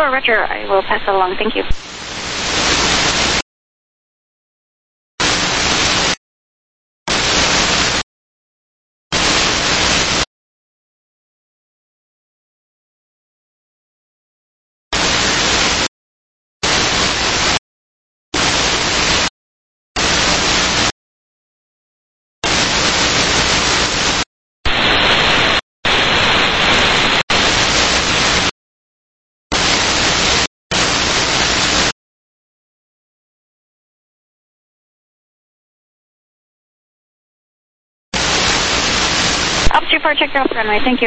4, Roger. I will pass that along. Thank you. Altitude 4, check off runway. Thank you.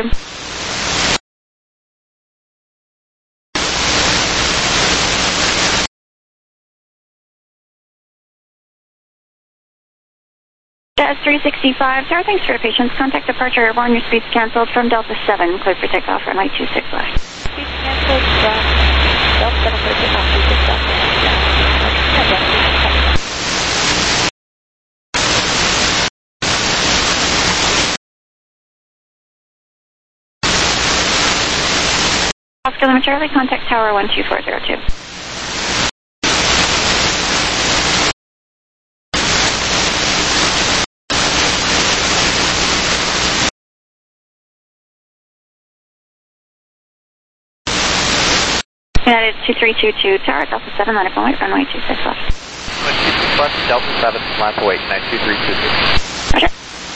Jazz 365, Tower, thanks for your patience. Contact departure airborne. Your speed's canceled from Delta 7. Cleared for takeoff, runway 26 left. Speed's canceled from Delta 7, cleared for takeoff, 26 left. Oscar Lima Charlie, contact Tower 12402. United 2322, Tower, Delta 7, line up and wait, runway 26 left. Runway 26 left, Delta 7, line up and wait, 92322. Roger.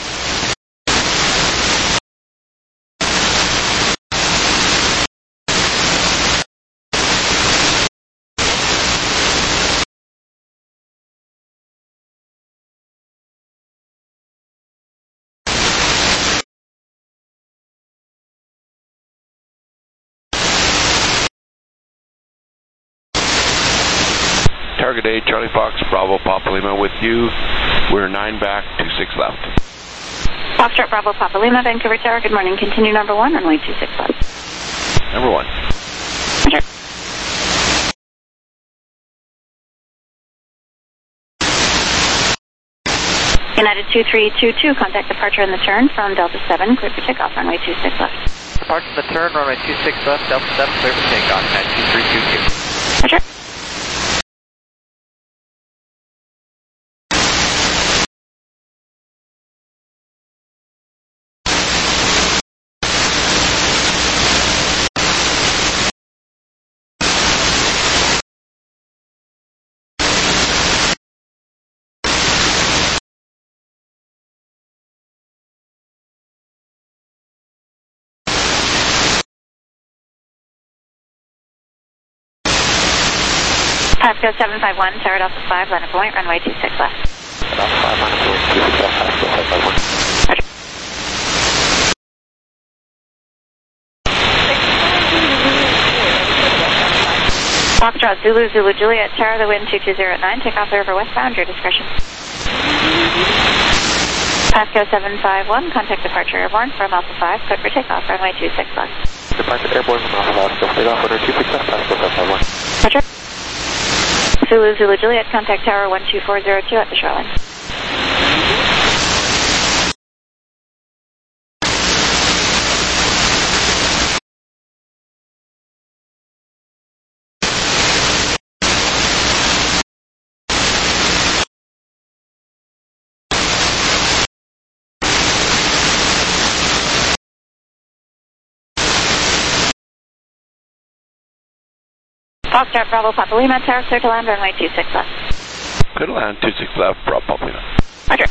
Target A, Charlie Fox, Bravo, Papa Lima with you. We're 9 back, 26 left. Foxtrot, Bravo, Papa Lima, Vancouver Tower, good morning. Continue number 1, runway 26 left. Number 1. Roger. United 2322, contact departure in the turn from Delta 7, cleared for takeoff, runway 26 left. Departure in the turn, runway 26 left, Delta 7, clear for takeoff, 92322. Roger. Pasco 751, Tower Delta 5, line up point, runway 26 left. Delta 5, line up point, 26 left, Pasco 751. Roger. Foxtrot, Zulu, Zulu, Juliet, Tower, the wind 220 at 9, take off the river westbound, your discretion. Pasco 751, contact departure airborne from Alpha 5, cleared for takeoff, runway 26 left. Departure airborne from Alpha 5, still takeoff, runway 26 left, Pasco 751. Roger. Zulu, Zulu, Juliet, contact Tower 12402 at the shoreline. Foxtrot, Bravo, Papa Lima, Tower, clear to land, runway 26 left. Clear to land, 26 left, Bravo, Papa Lima. Roger.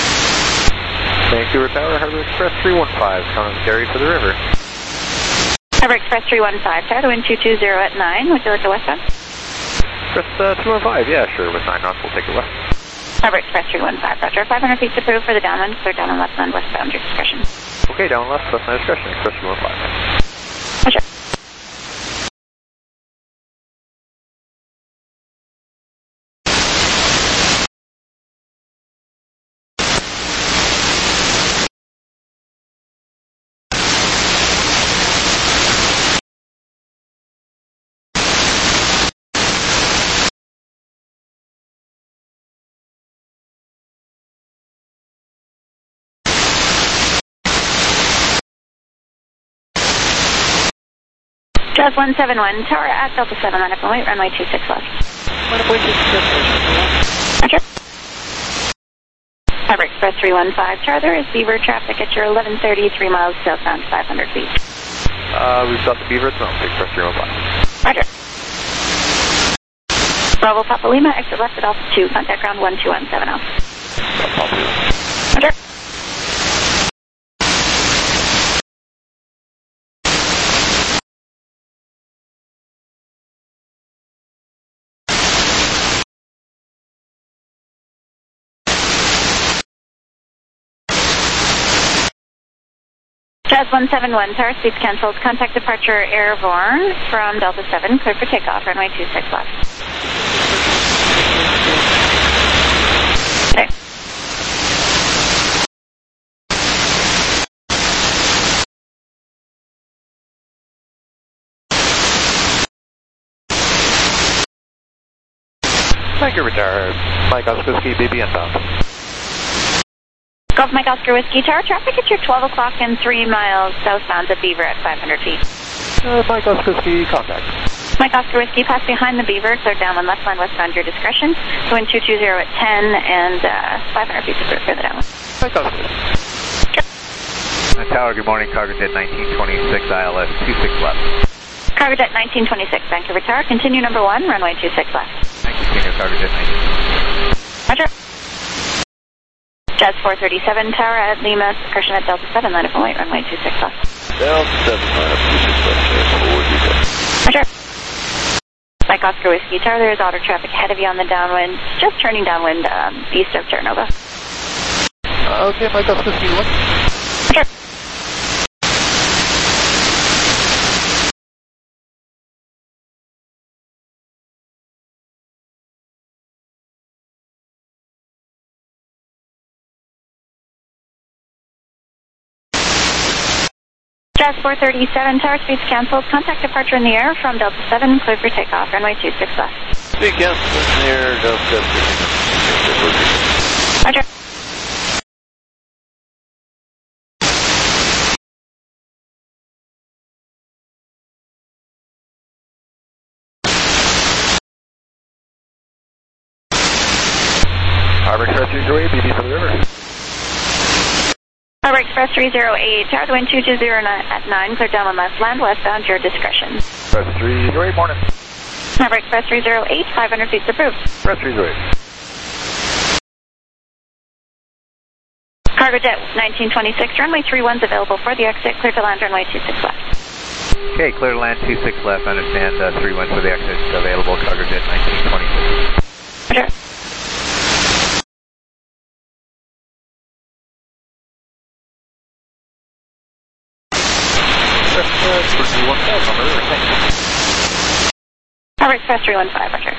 Vancouver Tower, Harbor Express 315, coming Gary for the river. Harbor Express 315, tower, the wind 220 at 9. Would you like the westbound? Express 215, yeah, sure. With 9 knots, we'll take it west. Harbor Express 315, roger. 500 feet approved for the downwind, clear down and left land westbound, your discretion. Okay, down left, left side discretion, Express 215. Roger. Jazz 171, tower at Delta 7, line up and wait, runway 26 left. Line up, wait, 26 Roger. Harbor Express 315, tower, there is Beaver traffic at your 1130, 3 miles southbound, 500 feet. We've got the Beaver at Mount, Express 315. Roger. Bravo Papa Lima, exit left at Alpha 2, contact ground 12170. Papa Lima. Roger. Jazz 171, tower, speeds canceled. Contact departure airborne from Delta 7, clear for takeoff, runway 26 left. Okay. Thank you, retire. Mike Oscar Whiskey, BB inbound. Golf Mike Oscar Whiskey, tower, traffic at your 12 o'clock and 3 miles southbound at Beaver at 500 feet. Mike Oscar Whiskey, contact. Mike Oscar Whiskey, pass behind the Beaver, clear downwind, left line, westbound, your discretion. Wind 220 at 10 and 500 feet to clear for the downwind. Mike Oscar. Tower, good morning, cargo jet 1926, ILS 26 left. Cargo jet 1926, Vancouver Tower, continue number 1, runway 26 left. Thank you, senior cargo jet 1926. Roger. Jazz 437, tower at Lima, discretion at Delta 7, line up and wait, runway 26 left. Delta 7, line up 26 left, forward detail. Roger. Mike Oscar Whiskey, tower, there is auto traffic ahead of you on the downwind, just turning downwind east of Terranova. Okay, Mike Oscar Whiskey, what? Roger. Jazz 437, tower, speeds canceled. Contact departure in the air from Delta 7, clear for takeoff, runway 26 left. Speed cancel in the air, Delta 7. Roger. Harbor Express 308, BB for the river. Harbor Express 308, tower, the wind 220 at 9, clear down on left land, westbound, your discretion. Express 308, morning. Harbor Express 308, 500 feet approved. Express 308. Cargo jet 1926, runway 31's available for the exit, clear to land, runway 26 left. Okay, clear to land 26 left, understand 31 for the exit, available, cargo jet 1926. Roger. Harbor Express 315, roger.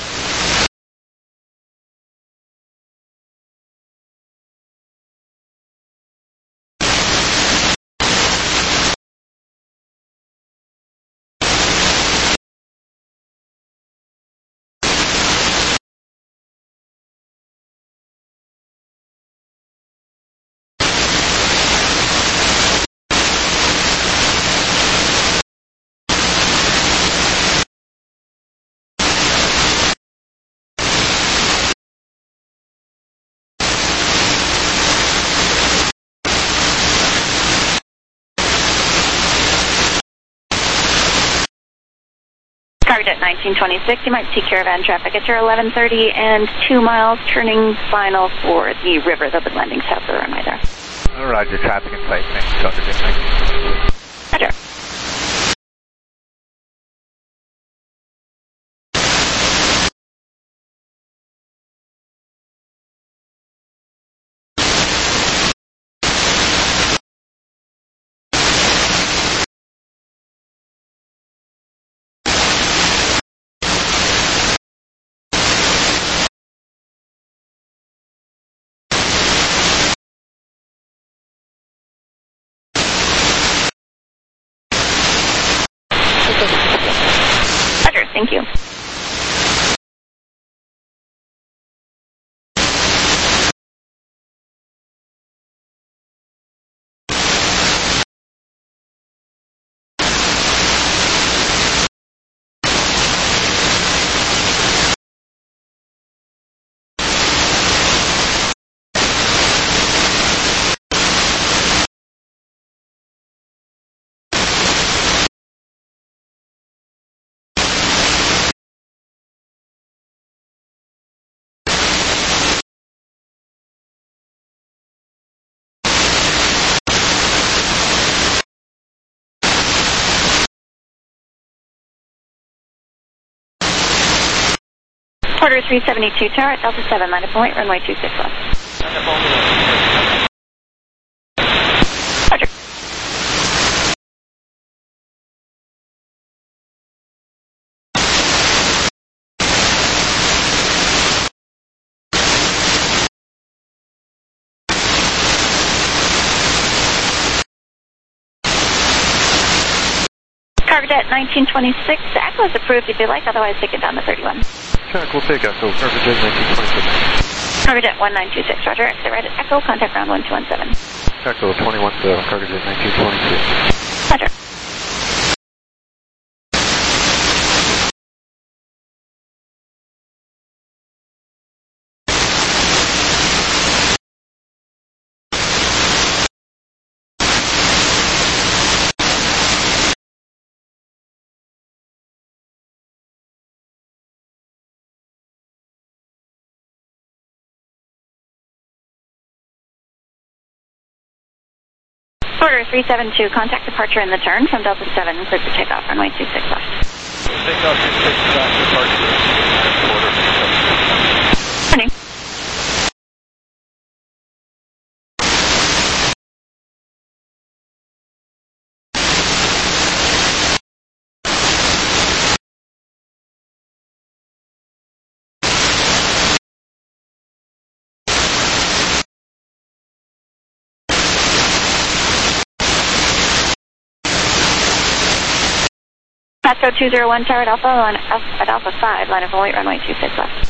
Cargo jet 1926, you might see caravan traffic at your 1130 and 2 miles, turning final for the river. They'll be landing south of the runway there. Roger, traffic in sight, thanks, cargo jet 1926. Roger. Thank you. Quarter 372 tower at Delta 7, line of point, runway 26 left. Roger. Cargojet 1926, the Echo is approved if you like, otherwise take it down to 31. Check, we'll take Echo, Cargojet 1926. Cargojet 1926, roger, exit right at Echo, contact ground 1217. Echo 21 to Cargojet 1926. Roger. Order 372, contact departure in the turn from Delta 7, clear for takeoff, runway 26 left. Takeoff 26 back departure. Morning. Pasco 201 tower at Alpha 5, line of point, runway 26 left.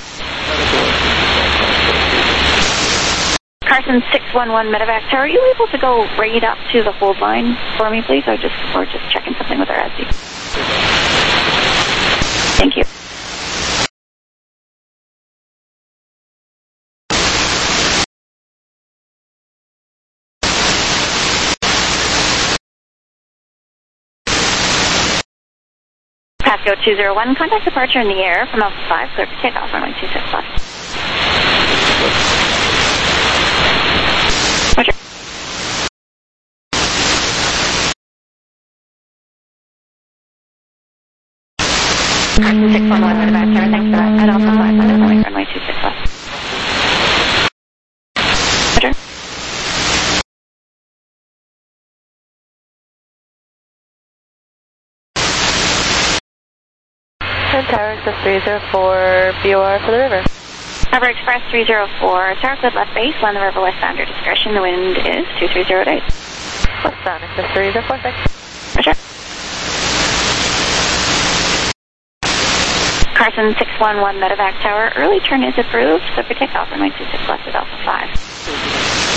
Carson 611 medevac tower, are you able to go right up to the hold line for me, please, or just checking something with our SC? Thank you. Pasco 201, contact departure in the air from Alpha 5, clear for takeoff, runway 26 left. Roger. Carson 611 medevac tower, thanks for that. At Alpha 5, runway 26 left. Roger. Tower Express 304, BOR for the river. River Express 304, tower cleared left base, land the river westbound, your discretion, the wind is 2308. Westbound Express 304, thanks. Roger. Carson 611 medevac tower, early turn is approved, so for takeoff, runway 26 left at Alpha 5.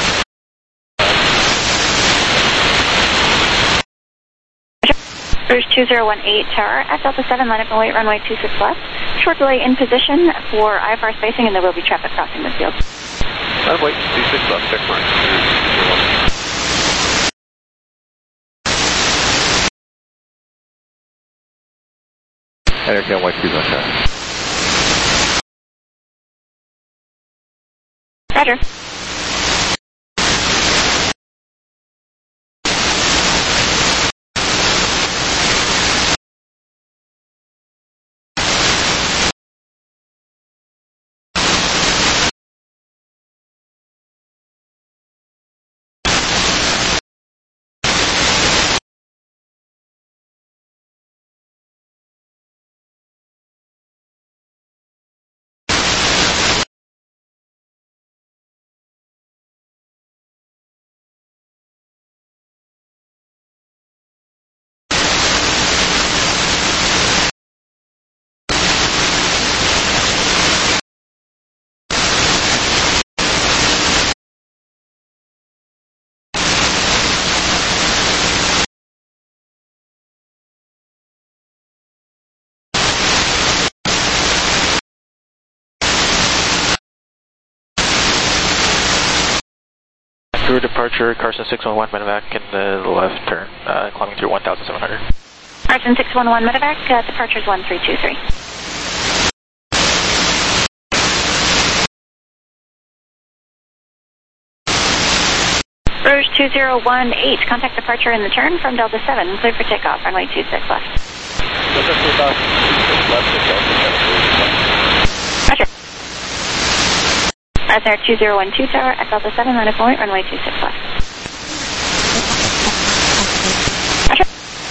Rouge 2018 tower at Delta 7, line up and wait, runway 26 left. Short delay in position for IFR spacing, and there will be traffic crossing the field. Wait, 26 left, check mark. Air White 2 on Roger. Through departure, Carson 611 medevac in the left turn, climbing through 1,700. Carson 611 medevac, departure is 1323. Rouge 2018, contact departure in the turn from Delta 7, clear for takeoff, runway 26 left. Roger. Cessna 2012 tower at Delta 7, line of point, runway 26 left. Roger.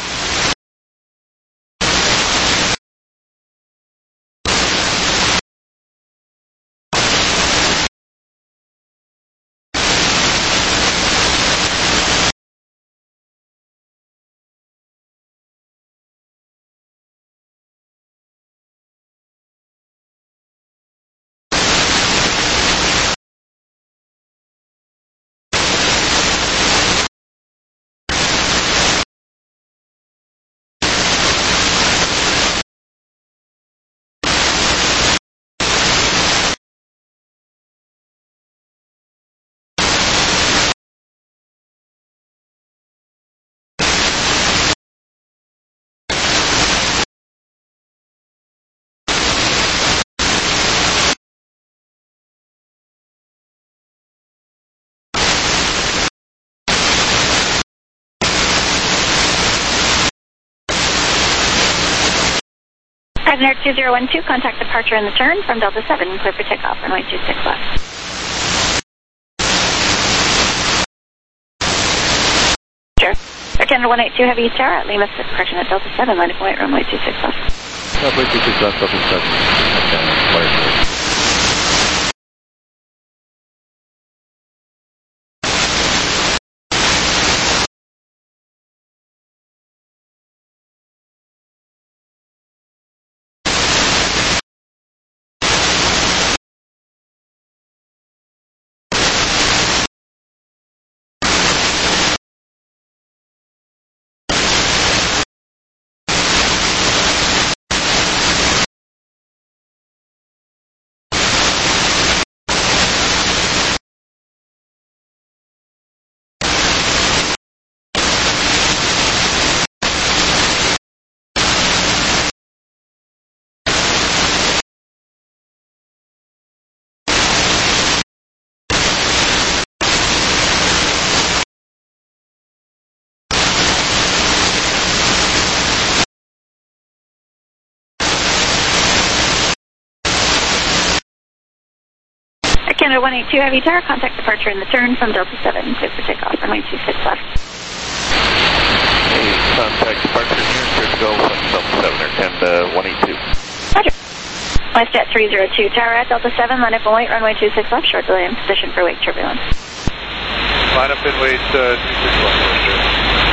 Cessna 2012, contact departure in the turn from Delta 7, clear for takeoff, runway 26 left. Sure. Air 182 Heavy Tower at Lima 6, correction at Delta 7, line of point, runway 26 left. Runway 26 left, Delta 7. Okay, Canada 182 Heavy Tower, contact departure in the turn from Delta 7, clear for takeoff, runway 26 left. Hey, contact departure here, clear to go from Delta 7, Air 182. Roger. WestJet 302 Tower at Delta 7, line up and wait, runway 26 left, short delay in position for wake turbulence. line up and wait, 26 left.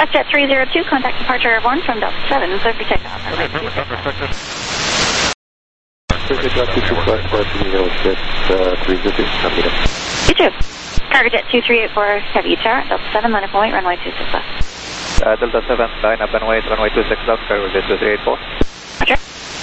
WestJet 302, contact departure airborne from Delta 7, clear for takeoff. Okay, perfect. You too. Cargojet 2384, heavy tower, Delta 7, line up and wait, runway 26 left. Delta 7, line up and wait, runway 26 left, Cargojet 2384. Roger.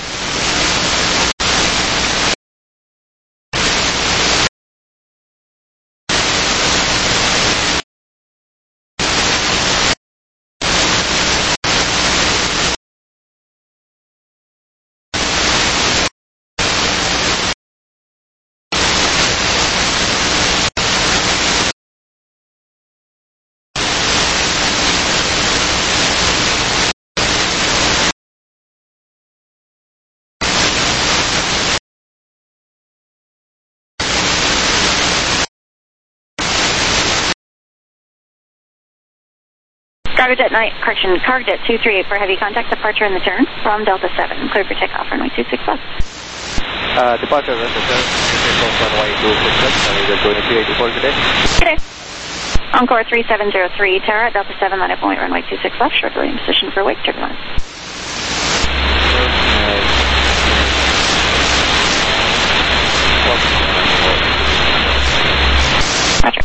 Cargojet 238 for heavy contact departure in the turn from Delta 7. Clear for takeoff, runway 26 left. Departure Delta 7, runway 26 left, going to 284 today. Today. Encore 3703, Tara, Delta 7, line up and wait, runway 26 left, short delay in position for wake turbulence. Roger.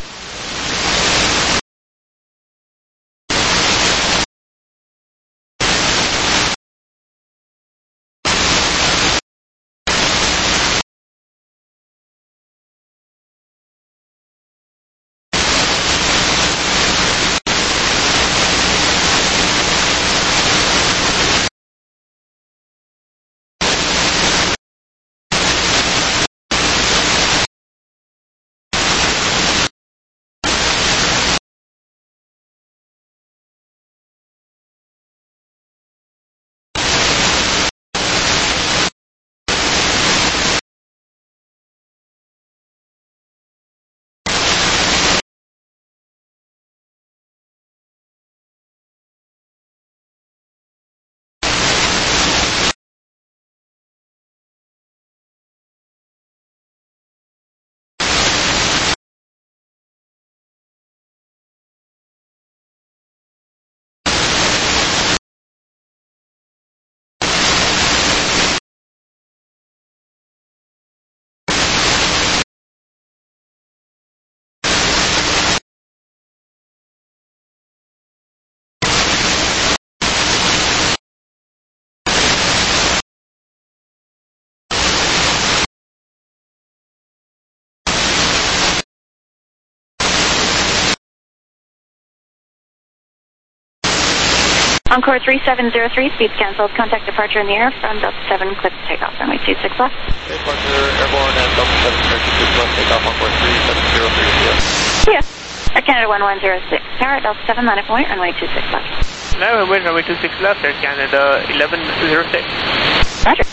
Encore 3703, speeds cancelled. Contact departure in the air from Delta 7, clear to takeoff, runway 26 left. Departure airborne and Delta 7, clear to 26 left, takeoff Encore 3703. Yes. Air Canada 1106, Tower, Delta 7, line up and wait, runway 26 left. Now we're runway 26 left, Air Canada 1106. Roger.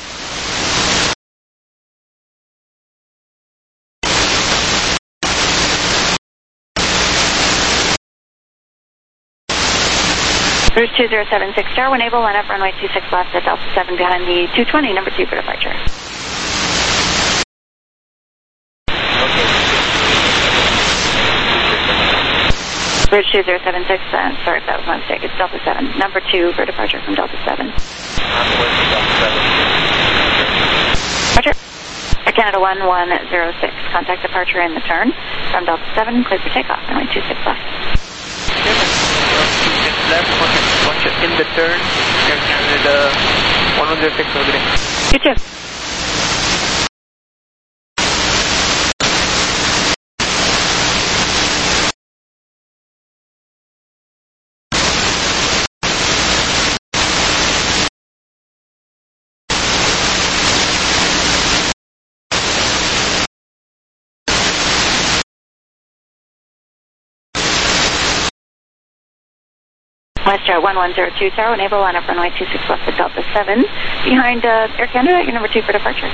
Rouge 2076 Star, when able, line up runway 26 left at Delta 7 behind the 220, number 2 for departure. Rouge 2076, sorry if that was my mistake, it's Delta 7, number 2 for departure from Delta 7. Roger. Air Canada 1106, contact departure in the turn from Delta 7, clear for takeoff, runway 26 left. Left, watch it in the turn, Air Canada 1106 over there. You too. WestJet 1102 Tower, enable line up runway 26 left at Delta 7. Behind Air Canada, your number 2 for departure.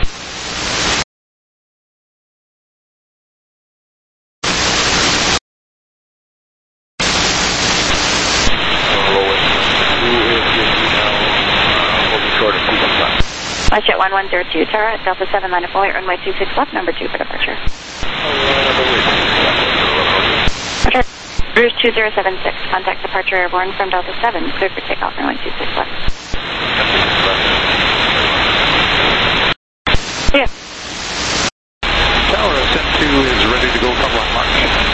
WestJet 1102 Tower, Delta 7 line up runway 26 left, number 2 for departure. Roger. Cruise 2076, contact departure airborne from Delta 7, cleared for takeoff, runway 26 left. Yeah. Tower, Ascent 2 is ready to go from landmark.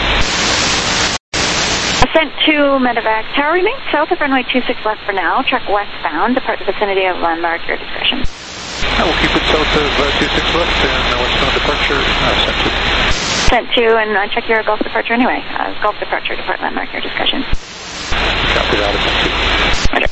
Ascent 2, medevac. Tower remains south of runway 26 left for now. Track westbound, depart the vicinity of landmark, your discretion. I will keep it south of 26 left and westbound departure, Ascent 2. Ascent 2, and check your Gulf departure anyway. Gulf departure, depart landmark, your discretion. Copy that, Ascent 2. Roger.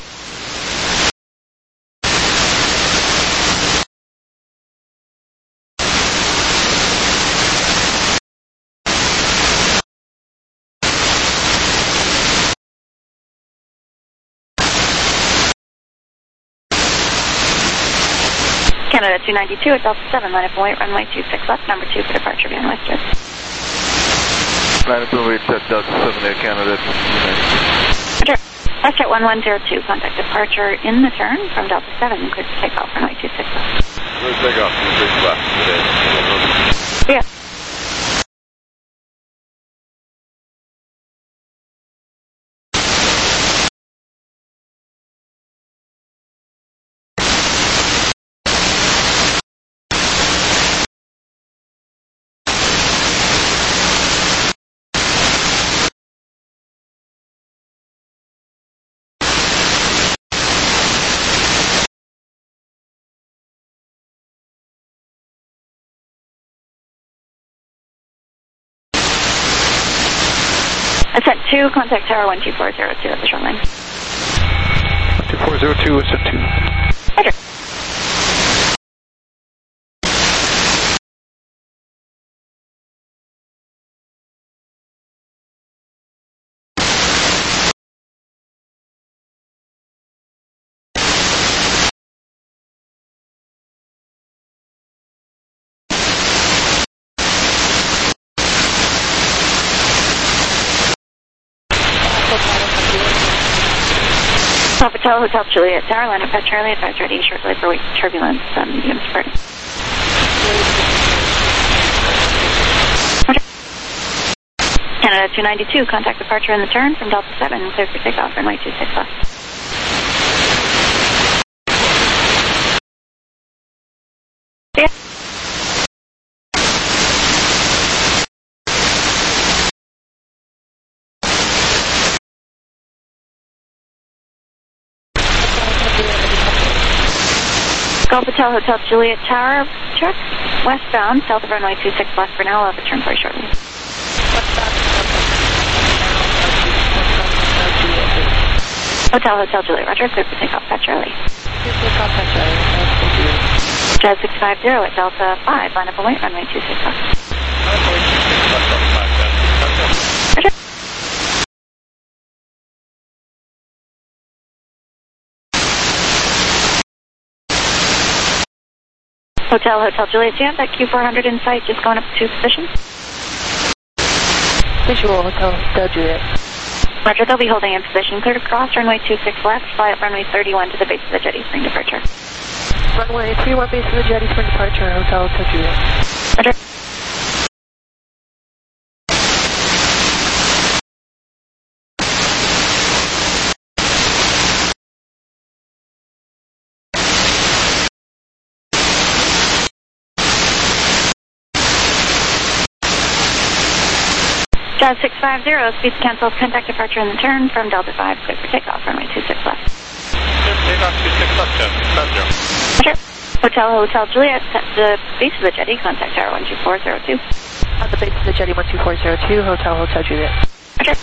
Canada 292 at Delta 7, line up and wait, runway 26 left, number 2 for departure, behind Western. Line up and wait at Delta 7 Air Canada. Roger. WestJet 1102, contact departure in the turn from Delta 7, clear to take off, runway 26 left. We'll take off 26 left today. Yeah. Ascent 2, contact tower 12402 at the shoreline. 12402, Ascent 2. Roger. Hotel Juliet Tower, line up at Charlie, advise ready, short delay for turbulence, medium spread. Canada 292, contact departure in the turn from Delta 7, clear for takeoff, runway 26 left. Yeah. Gulf Hotel Juliet Tower, check. Westbound, south of runway 26 left for now. I'll have a turn for you shortly. Hotel Juliet, roger. Clear for takeoff at Charlie. Jazz 650 at Delta 5, line up and wait, runway 26 left. Roger. Hotel Juliet, do you have that Q400 in sight just going up to position? Visual, Hotel Juliet. Roger, they'll be holding in position. Clear to cross, runway 26 left, fly at runway 31 to the base of the jetty, spring departure. Runway 31, base of the jetty, spring departure, Hotel Juliet. Roger. Jazz 650, speeds canceled, contact departure in the turn from Delta 5, clear for takeoff, runway 26 left. Takeoff 26 left, Jazz 650. Roger. Hotel Juliet, at the base of the jetty, contact tower 12402. At the base of the jetty, 12402, Hotel Juliet. Roger.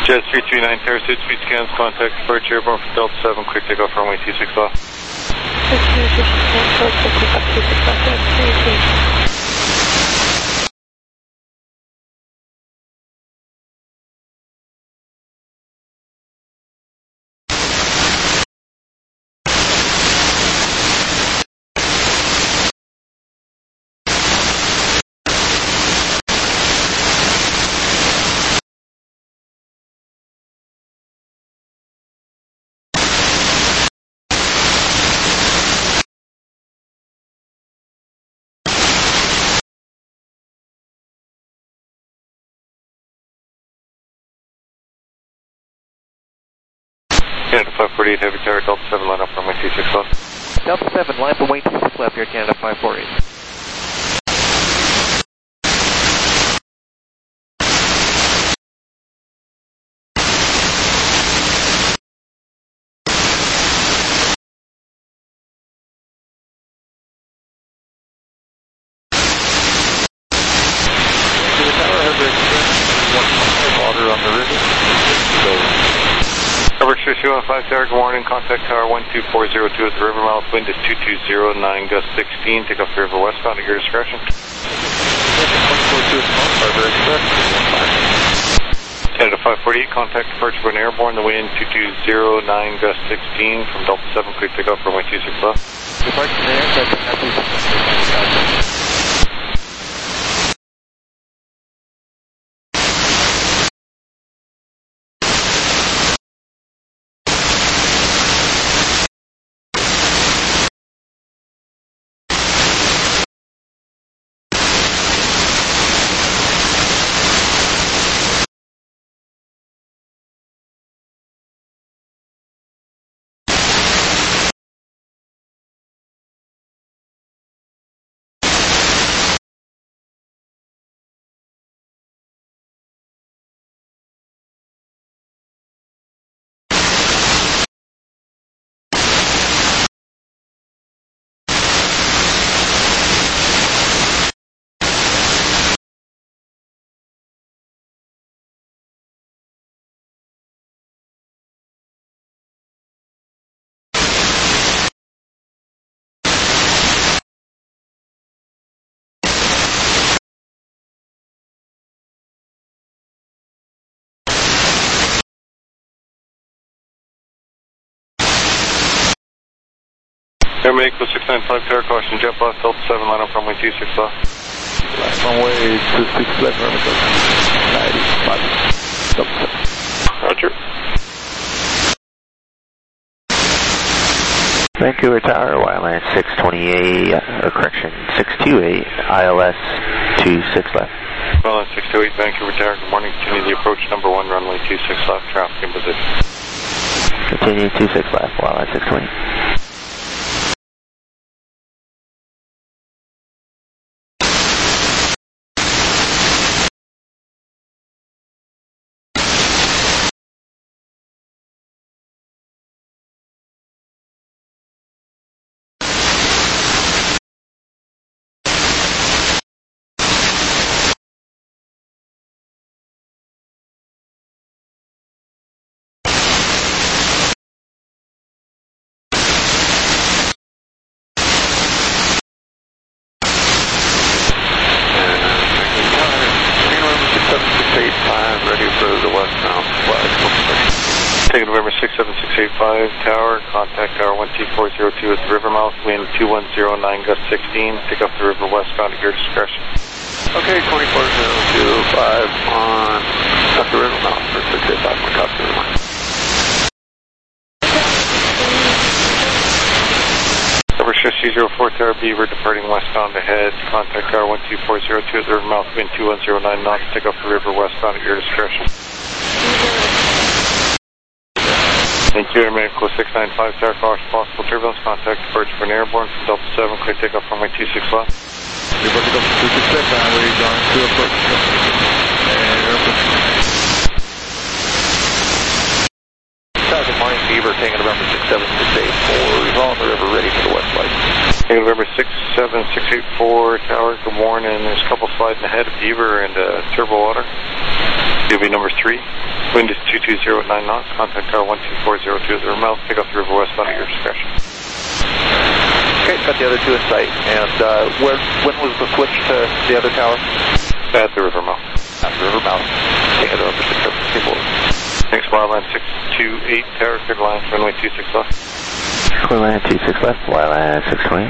Jet 339, Tower Suit, speed scans, contact departure, airborne for Delta 7, quick takeoff, runway 26 left. Cancelled, quick takeoff 26 left, Canada 548, Heavy Tower, Delta 7, line up, runway 26 left. Delta 7, line from wing 26 left here, Canada 548. The tower has a water on the river. Coverage 215 Tower, good morning. Contact Tower 12402 at the river mouth. Wind is 2209, gust 16. Take off the river westbound at your discretion. 12402 at the mouth, River Express. Canada 548, contact departure for an airborne. The wind 2209, gust 16. From Delta 7, quick takeoff, runway 26 left. Departure from there, that's Airman Echo 695 Tower, caution jet blast, Delta 7, line up, runway 26 left. Runway 26 left, runway 95. Delta 7. Roger. Vancouver Tower, Wildland 628, correction, 628, ILS 26 left. Well, 628 Vancouver Tower, good morning. Continue the approach number 1, runway 26 left, traffic in position. Continue 26 left, Wildland 620. Take November 67685 Tower, contact Tower 12402 at the river mouth, wind 2109, gust 16. Take off the river westbound at your discretion. Okay, 24025 on the river mouth for 685 on top of the river. Cover 604 Tower Beaver, departing westbound ahead. Contact Tower 12402 at the river mouth, wind 2109 knots. Take off the river westbound at your discretion. Thank you, Airman Echo 695 Tower, caution possible turbulence. Contact departure for an airborne from Delta 7, clear takeoff runway 26 left. You're about to go from 26 left, highway, going to approach. And airport. Good morning, Beaver, taking November 67684, on the river, ready for the west flight. Taking November 67684 Tower, good morning. There's a couple sliding ahead of Beaver and turbo water. It'll be number 3. Wind is 220 at 9 knots. Contact tower 12402 at the mouth. Take off the river westbound at your discretion. Okay, got the other two in sight. And when was the switch to the other tower? At the river mouth. At the river mouth. Take it over to people. Thanks, Wildland 628, tower, clear line, runway 26 left. Clear line 26 left, Wildland 620.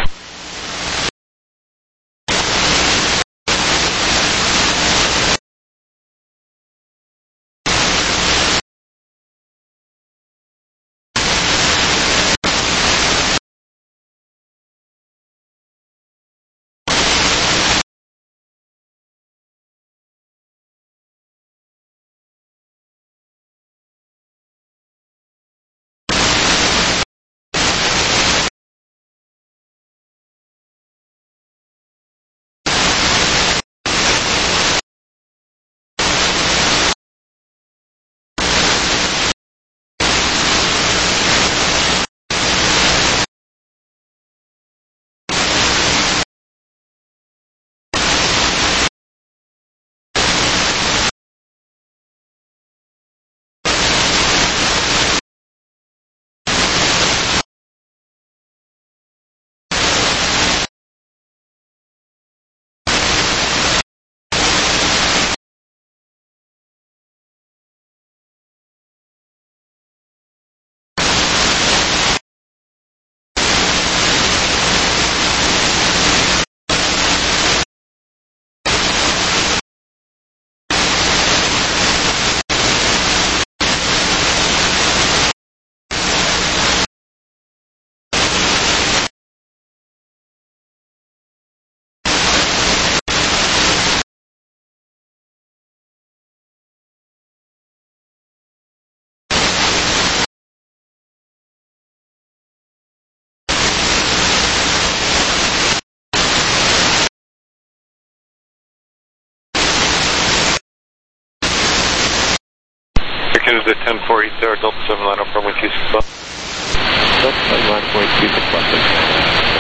Canada 1048 there, Delta 7 line up runway 26 left. Delta 7 line 26 left.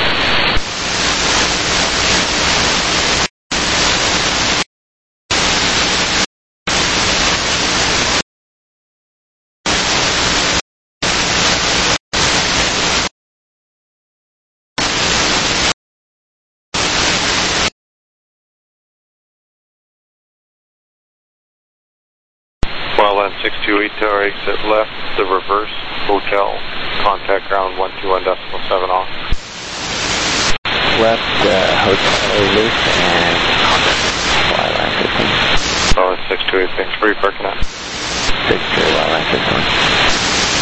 Wildland 628 tower, exit left, the reverse, hotel, contact ground 121.7 off. Left, hotel loose and contact Wildland 620. Wildland 628, thanks for your parking at. 6 to Wildland 620.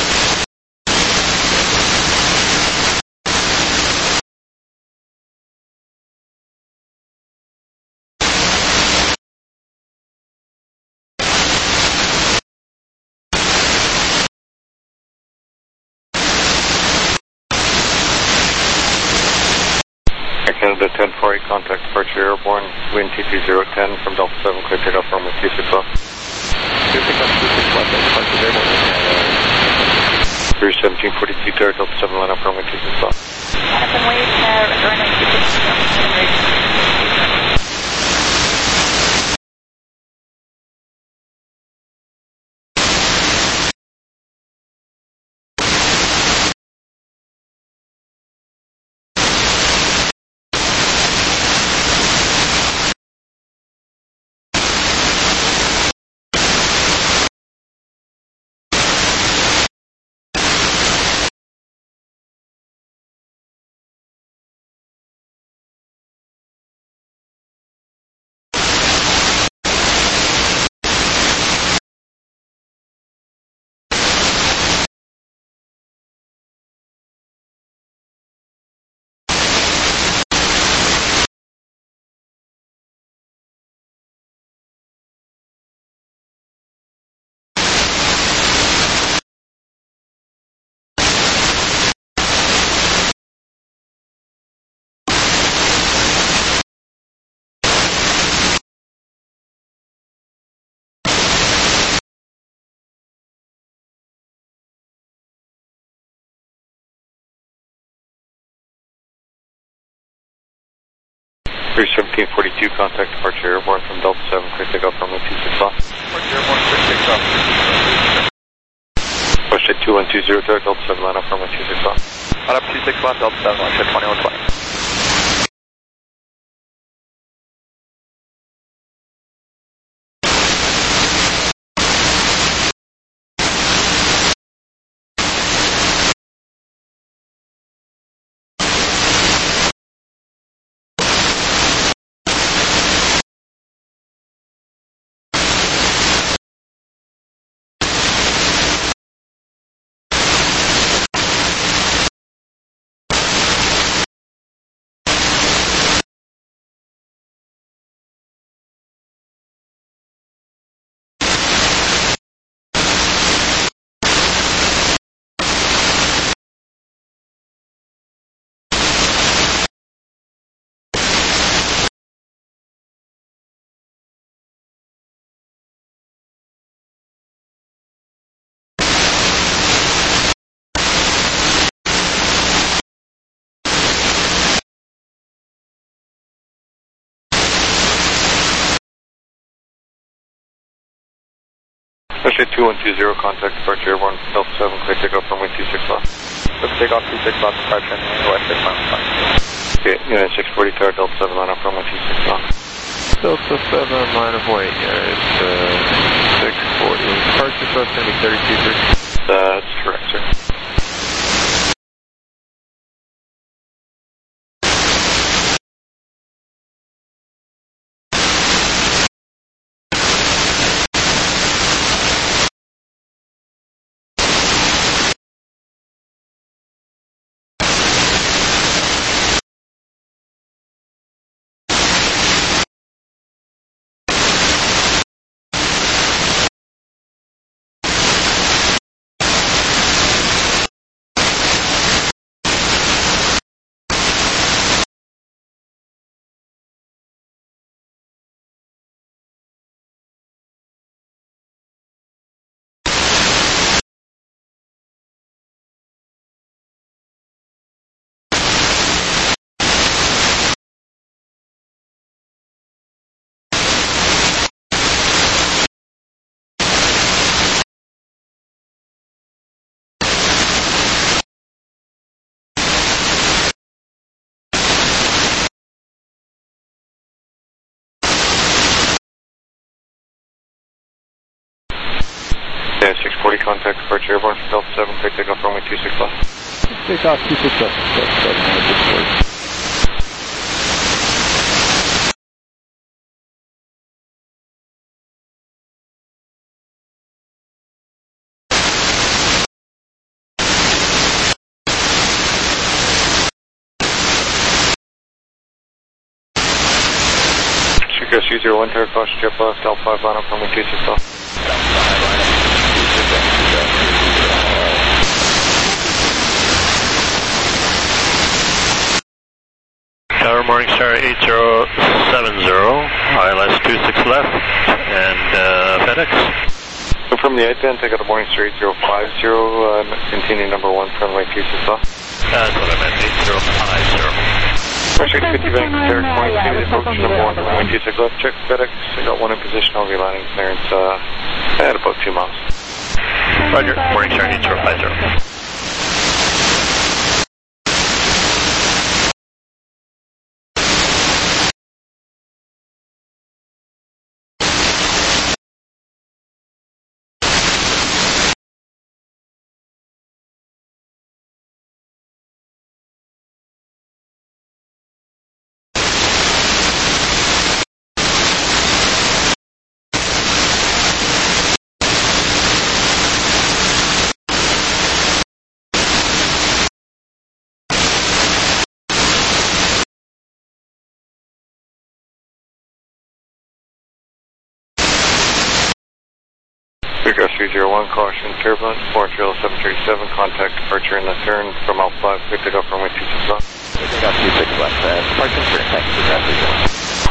Canada 1048, contact departure airborne, wind TT010 from Delta 7, clear takeoff runway 26 left. Clear takeoff 26 left, departure airborne. Clear 1742 tower, Delta 7 line up runway 26 left. Jonathan Wade, runway 26 left. Clear 1742, contact departure airborne from Delta 7, clear takeoff runway 26 off. Departure airborne, clear takeoff. 2120, Delta 7, line up from 126 left. Line up 26 left, Delta 7, line check 2120. Russia 2120, contact departure airborne, Delta 7, clear takeoff runway 26 left. Let's take off 26 left, departure and west 6 miles. Okay, United 640, tower Delta 7, line up runway 26 left. Delta 7, line of way, United 640. Departure for us going to be 32.3. That's correct, sir. Yeah, 640, contact departure airborne, Delta 7, clear takeoff runway 26 left. Take off 26 left, Delta 7, line 640. Chico C01, tower caution, jet left, Delta 5, line up runway 26 left. Tower Morningstar 8070, ILS 26 left, and FedEx. So from the ident, I got a Morningstar 8050, continuing number 1, runway 26 left. That's what I meant, 8050. Russia 50 Bank, Derek 22, approach number 1, runway 26 left, check FedEx, I got one in position, I'll be landing clearance at about 2 miles. Roger, Morningstar 8050. Rico 301, caution, turbulent, Montreal 737, contact departure in the turn from Alpha 5, clear takeoff runway 26 left. Clear takeoff 26 left, departure and turn, thanks, Rico 301.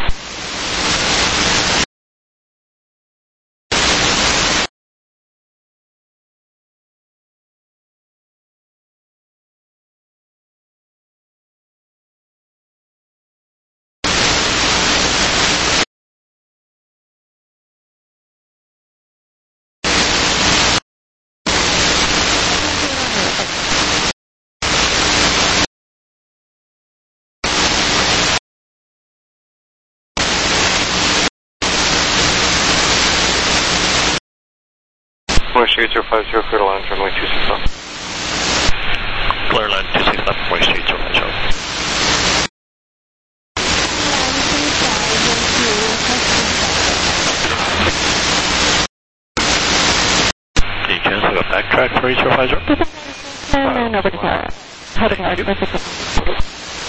Moisture 8050, clear to land, runway 26 left. Clear land 26 left, moisture 8050. Any chance of a backtrack for 8050? And over to tower. Holding large for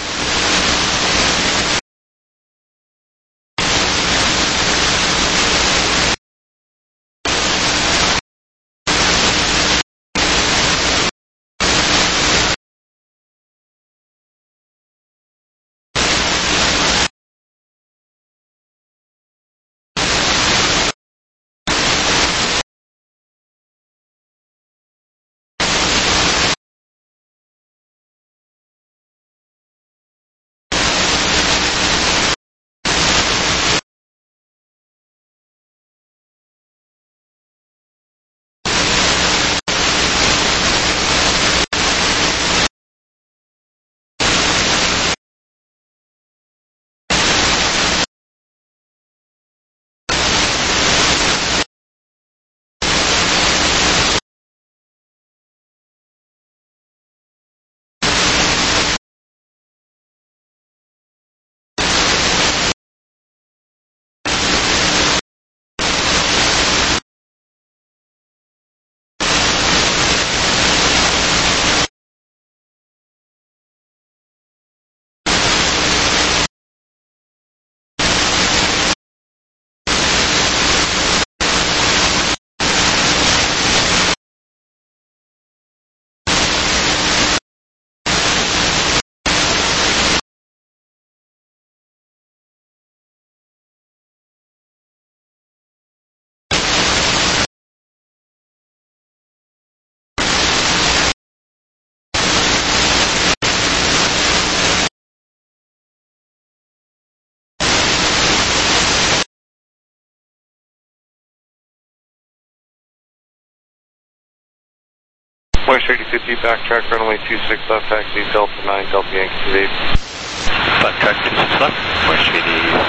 Moisture 8050, backtrack, runway 26 left, taxi Delta 9, Delta Yankee 8. Backtrack 26 left, moisture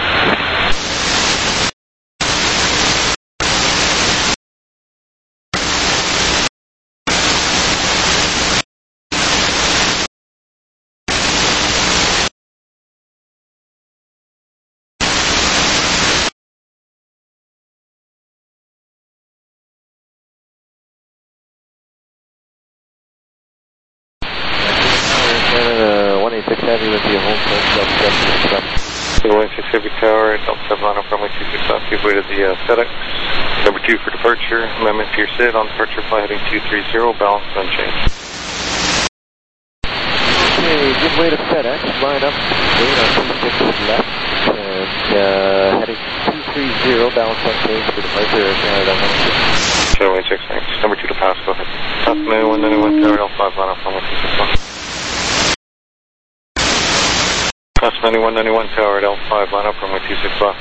8050. Canada 186 Heavy with the home point, Delta 7. 186 Heavy Tower, Delta 7 on up, runway 26 left, give way to the FedEx. Number 2 for departure, amendment to your SID on departure, fly heading 230, balance unchanged. Okay, give way to FedEx, line up, wait on 26 left, and heading 230, balance unchanged for departure, Canada 186. 186, thanks. Number 2 to pass, go ahead. Pass 9191 Tower, L5 line up, runway 26 left. Pass 9191 Tower at L5, line up, runway 26 left.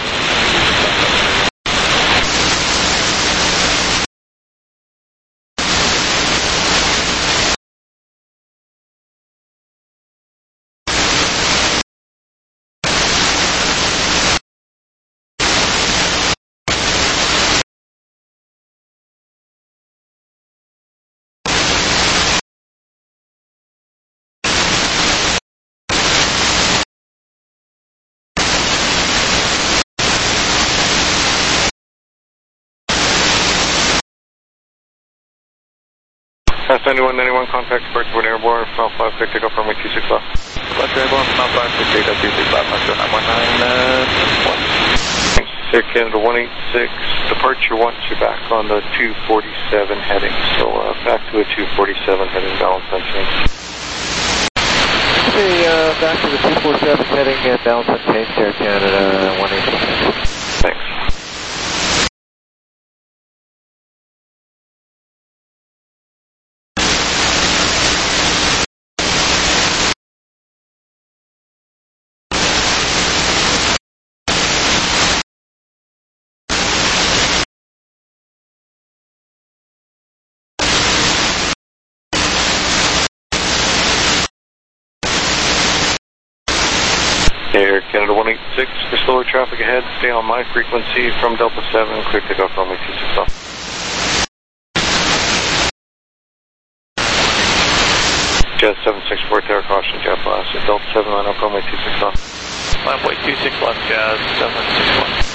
Pass 9191, contact departure when airborne, Mile 5, pick up runway 26 left. Departure airborne, Mile 5, pick up 26 left, Mile 919. Air Canada 186, departure once you're back on the 247 heading, so back to a 247 heading, balance unchanged. Okay, back to the 247 heading and balance unchanged, Air Canada 186. Thanks. Air Canada 186, for slower traffic ahead, stay on my frequency from Delta 7, clear takeoff runway 26 left. Jet 764 Tower, caution, jet blast. Delta 7 line up, runway 26 left. Runway 26 left, Jazz 761.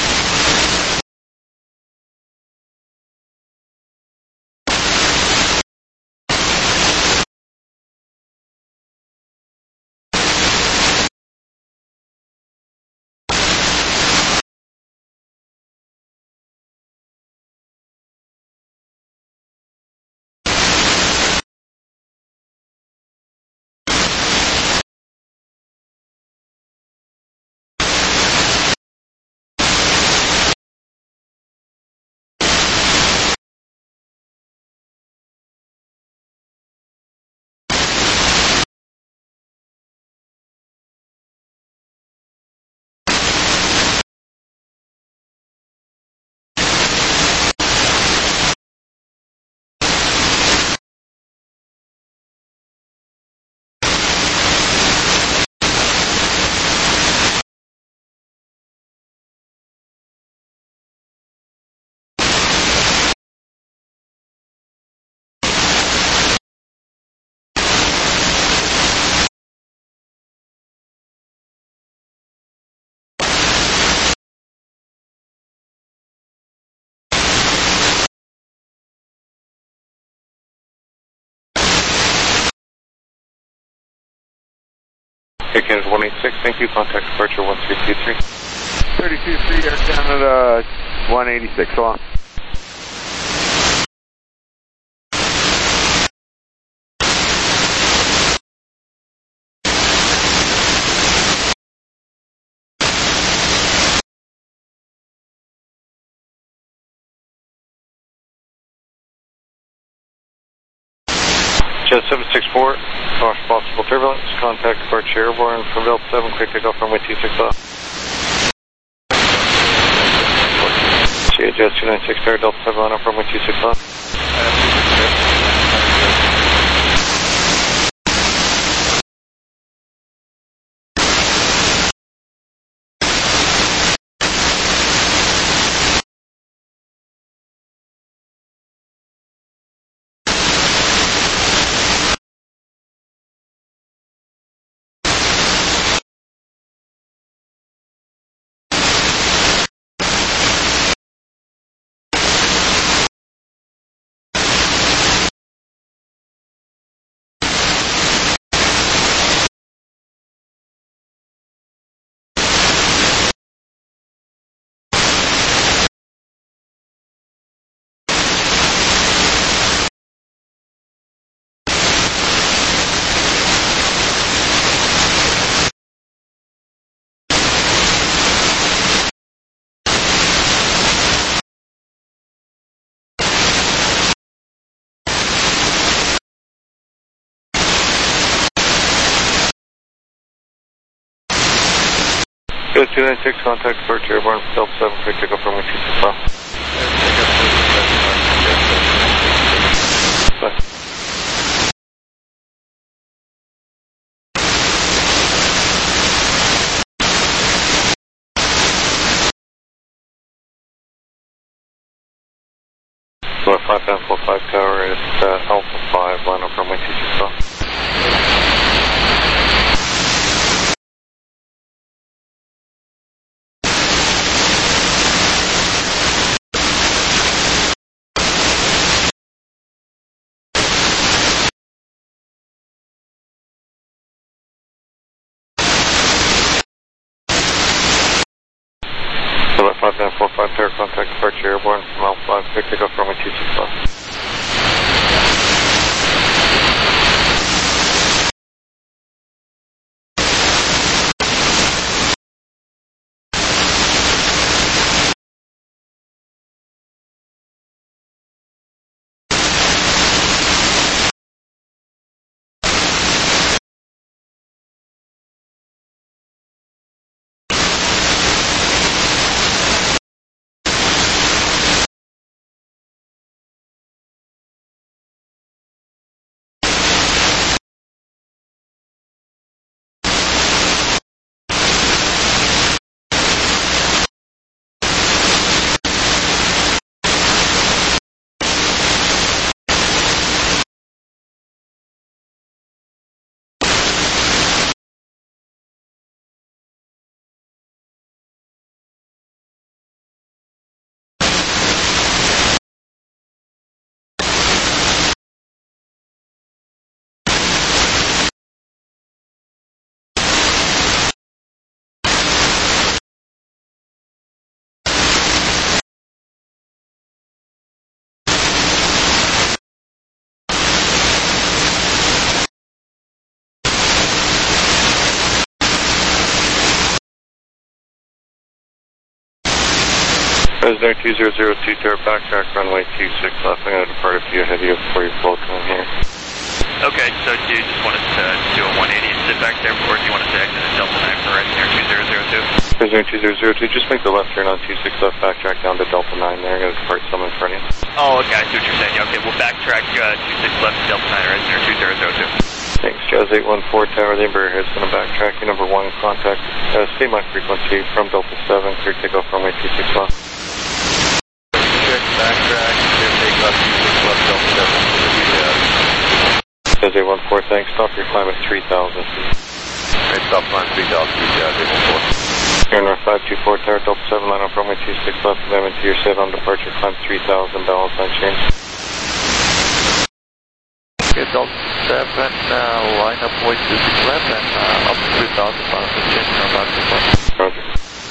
Air Canada 186, thank you. Contact departure 1323. 32-3 Air Canada 186, so on. Jet 764, caution possible turbulence. Contact departure airborne from Delta 7, clear takeoff runway 26 left. Jet 296 Tower, Delta 7 line up, runway 26 left. Jet 296, contact departure airborne from Delta 7, clear takeoff runway 26 left. Bye. So 545 Tower is Alpha 5, line up runway 26 left. So 5945 Tower, contact departure airborne from Alpha 5, clear takeoff runway 26 left. President 2002, Tower backtrack, runway 26 left. I'm going to depart a few ahead of you before you float in here. Okay, so do you just want us to do a 180 and sit back there, or do you want us to exit at Delta 9 for Engineer 2002? President 2002, just make the left turn on 26 left, backtrack down to Delta 9 there. I'm going to depart some in front of you. Oh, okay, I see what you're saying. Okay, we'll backtrack 26 left to Delta 9 or Engineer 2002. Thanks, Jazz 814 Tower. The Embraer head's going to backtrack. Your number 1 contact. Stay my frequency from Delta 7. Clear takeoff runway 26 left. Check backtrack, clear takeoff 26 left, Delta 7. Jazz 814, thanks. Stop your climb at 3,000 feet. Right, stop climb 3,000 feet, Jazz 814. Air North 524 Tower, Delta 7, line up runway 26 left. Amendment to your set on departure. Climb 3,000, balance unchanged. Okay, Delta 7, line up way 26 left and up to 3,000, balance unchanged, no back to front. Roger.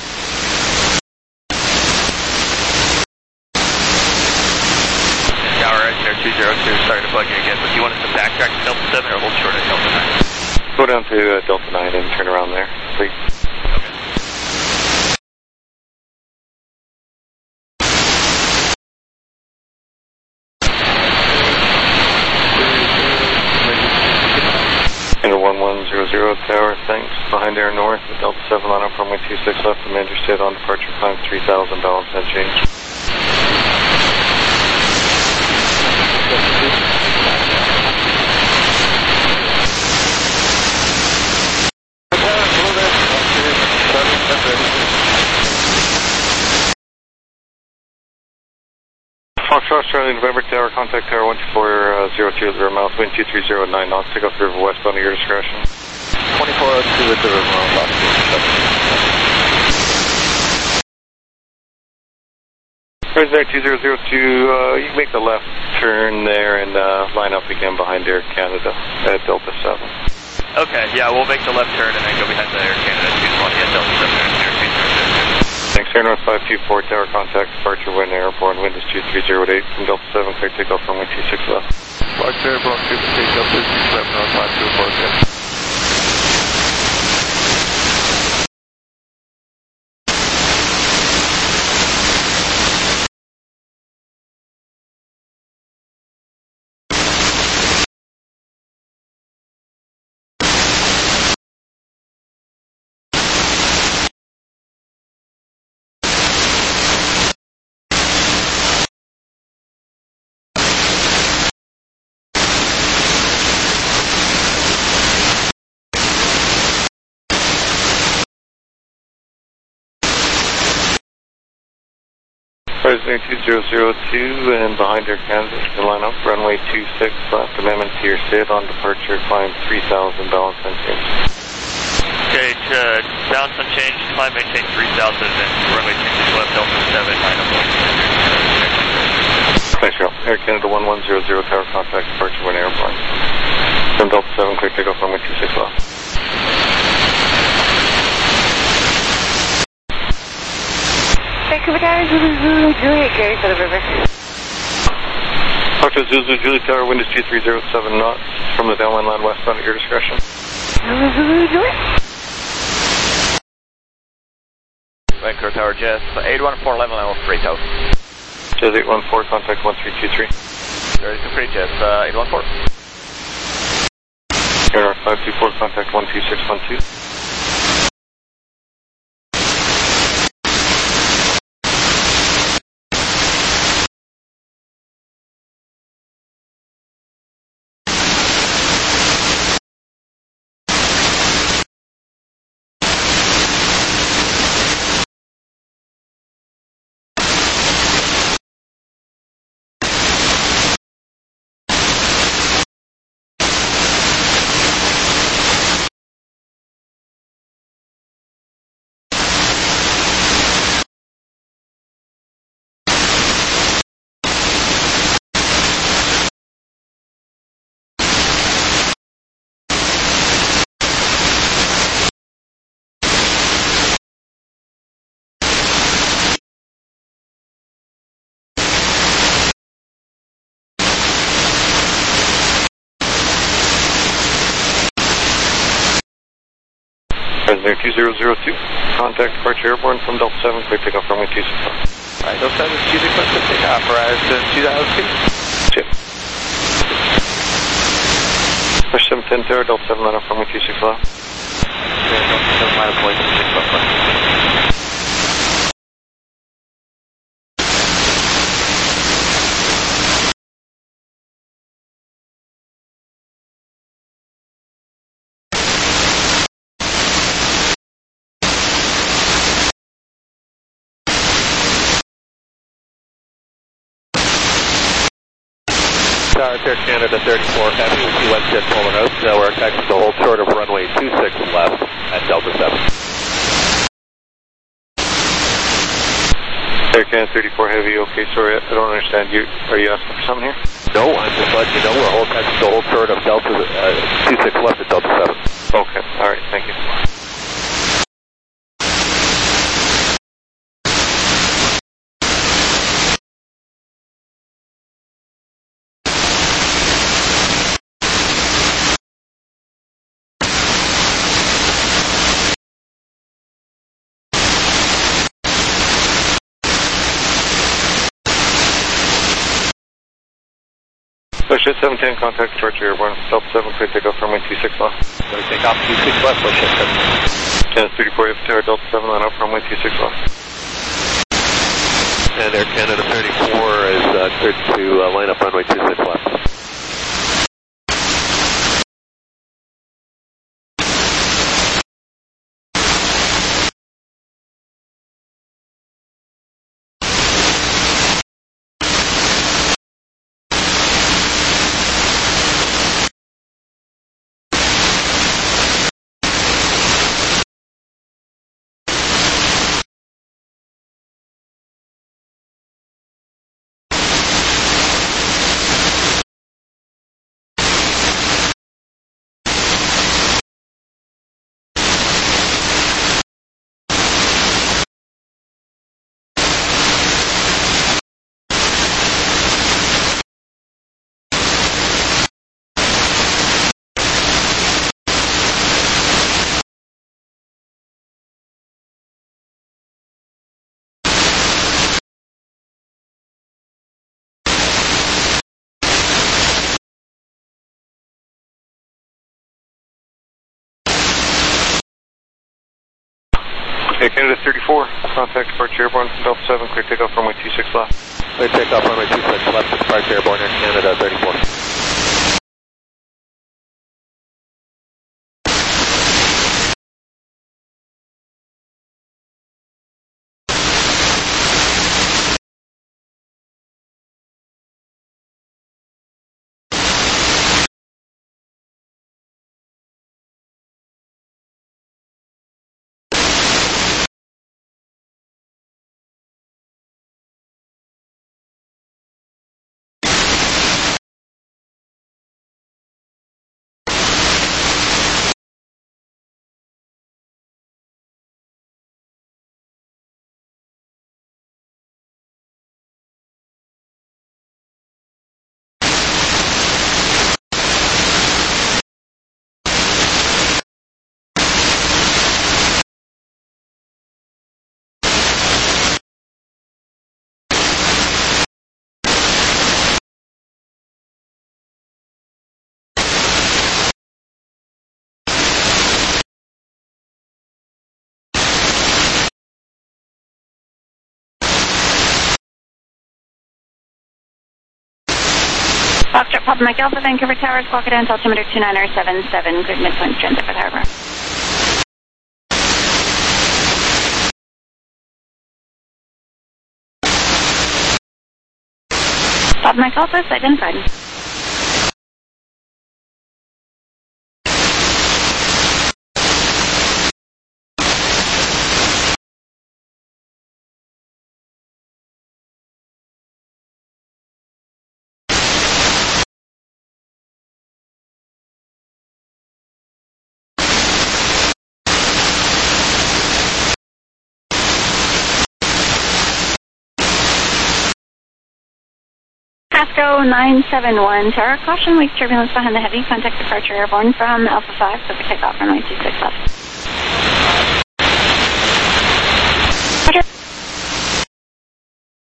Tower Engineer 202, sorry to bug you again, but do you want us to backtrack to Delta 7 or hold short at Delta 9? Go down to Delta 9 and turn around there, please. Okay. Enter 1100 Tower, thanks. Behind Air North, Delta 7 line up runway 26 left. Commander state on departure, climb 3,000, balance unchanged. Foxtrot, Australia, November Tower, contact Tower 1402 at the river mouth, wind 2309 knots, take off the river westbound at your discretion. 2402 at the river mouth, last 27. President 2002, you can make the left turn there and line up again behind Air Canada at Delta 7. Okay, yeah, we'll make the left turn and then go behind the Air Canada 220 at Delta 7 Engineer 202. Thanks, Air North 524 Tower, contact departure Wynn Airborne, wind is 2308 from Delta 7, clear takeoff runway 26 left. Departure Airborne, clear takeoff 26 left, North 524, okay. President 2002 and behind Air Canada, you can line up runway 26 left, amendment to your SID on departure, climb 3,000, balance unchanged. Okay, balance unchanged, climb maintain 3,000 and runway 26 left, Delta 7, line up. Thanks, Cheryl. Air Canada 1100 Tower, contact departure Wynn Airborne. From Delta 7, clear takeoff runway 26 left. Vancouver Tower, Zulu, Juliet, Gary for the river. Foxtrot Zulu, Juliet Tower, wind is 2307 knots from the downwind line westbound at your discretion. Zulu, Juliet. Vancouver Tower, Jazz 814, level line of 3,000. Jazz 814, contact 1323. Ready to free, Jazz 814. Air North 524, contact 12612. President 2002, contact departure airborne from Delta 7, clear takeoff runway 26. Alright, Delta 7, choose request to take off, rise to 2,000 feet. Chip. Push 710 Terra, Delta 7 line up runway 26 left. Delta 7 line up runway 26 left. Tower Air Canada 34 Heavy, we see Westjet Polar Nose. We're taxiing to hold short of runway 26 left at Delta 7. Air Canada 34 Heavy, okay, sorry, I don't understand. Are you asking for something here? No, I'm just letting you know we're taxiing to hold short of Delta 26 left at Delta 7. Okay, alright, thank you. Push 710, contact departure airborne. Delta 7, clear takeoff runway 26 left. Clear takeoff 26 left, push 7. Canada 34 F Terra, Delta 7 line up runway 26 left. And Air Canada 34 is cleared to line up runway 26 left. Air Canada 34, contact departure airborne from Delta 7, clear takeoff runway 26 left. Clear takeoff runway 26 left, departure airborne Air Canada 34. Foxtrot Papa Mike Alpha, Vancouver Towers, clock it in, altimeter 2977, cleared midpoint, transit at harbor. Papa Mike Alpha is identified. Pasco 971, Tower, caution, weak turbulence behind the heavy, contact departure airborne from Alpha 5, so we take off runway 26 left.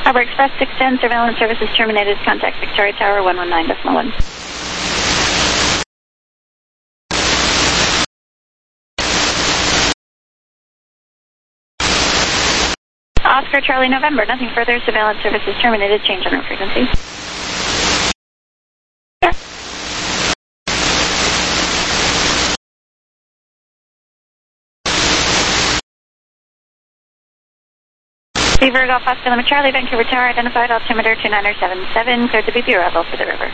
Harbor Express 610, surveillance services terminated. Contact Victoria Tower 119.1. Oscar Charlie November, nothing further. Surveillance services terminated. Change on frequency. Beaver Golf Oscar Lima Charlie, Vancouver Tower, identified altimeter 2977, cleared to BP arrival for the river.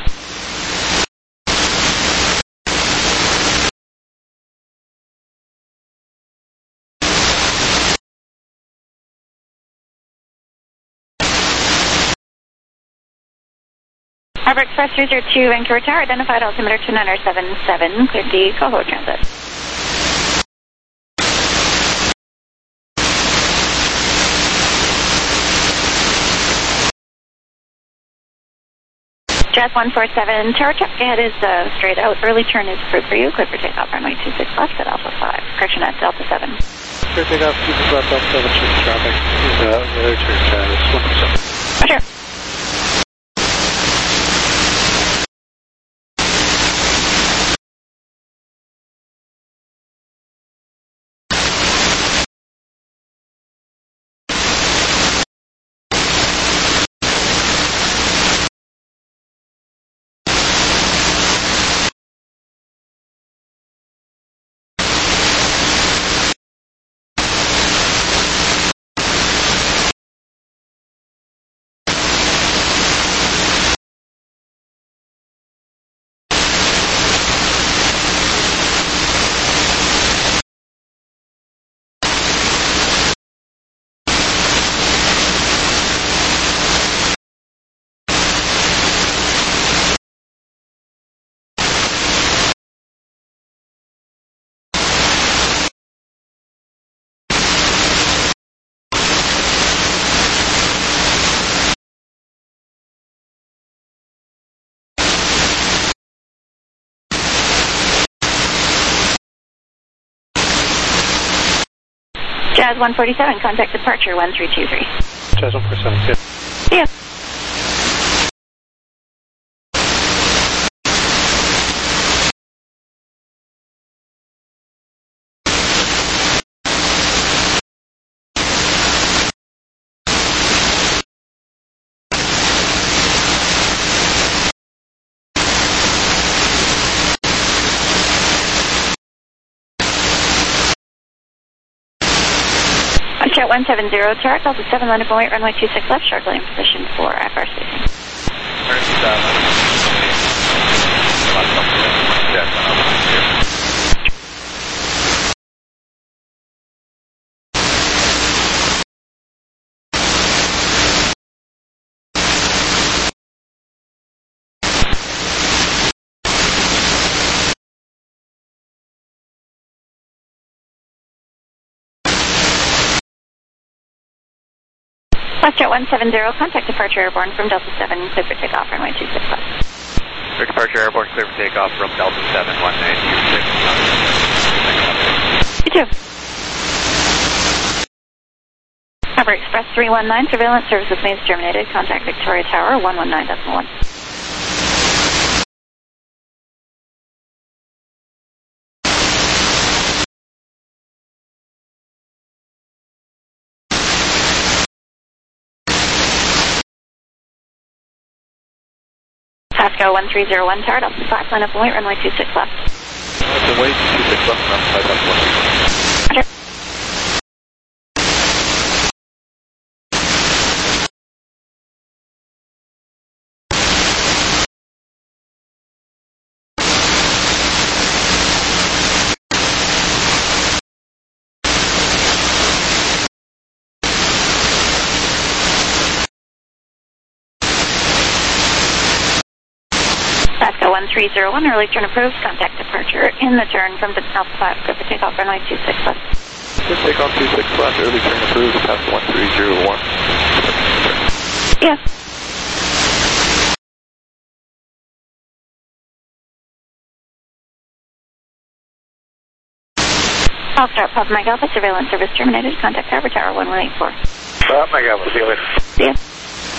Harbor Express 302, Vancouver Tower, identified altimeter 2977, cleared the Coho Transit. Jazz 147, tower traffic ahead is straight out. Early turn is approved for you. Clear for takeoff, runway 26 left at Alpha 5. Correction at Delta 7. Clear takeoff, 26 left, Delta 7, check traffic. Early turn, Jazz 147. Roger. Jazz 147, contact departure 1323. Jazz 147, good. Yeah. Jet 170, chart, Delta 7, line up and wait, runway 26 left, short delay in position for IFR station. Jet 170, contact departure airborne from Delta 7, clear for takeoff, runway 26 left. Clear departure airborne, clear for takeoff from Delta 7, 1926. You too. Harbor Express 319, surveillance services mains terminated, contact Victoria Tower 119.1. Pasco 1301, tower, Delta 5, line up and wait, runway 26 left. Wait, 26 left, runway 5 left. Roger. Pasco 1301, early turn approved, contact departure in the turn from the Alpha 5, clear for takeoff, runway 26 left. Clear takeoff 26 left, early turn approved, Pasco 1301. Yeah. I'll start Pub Mike Alpha, surveillance service terminated, contact Harbor Tower 1184. Pub Mike Alpha, see you later. See ya.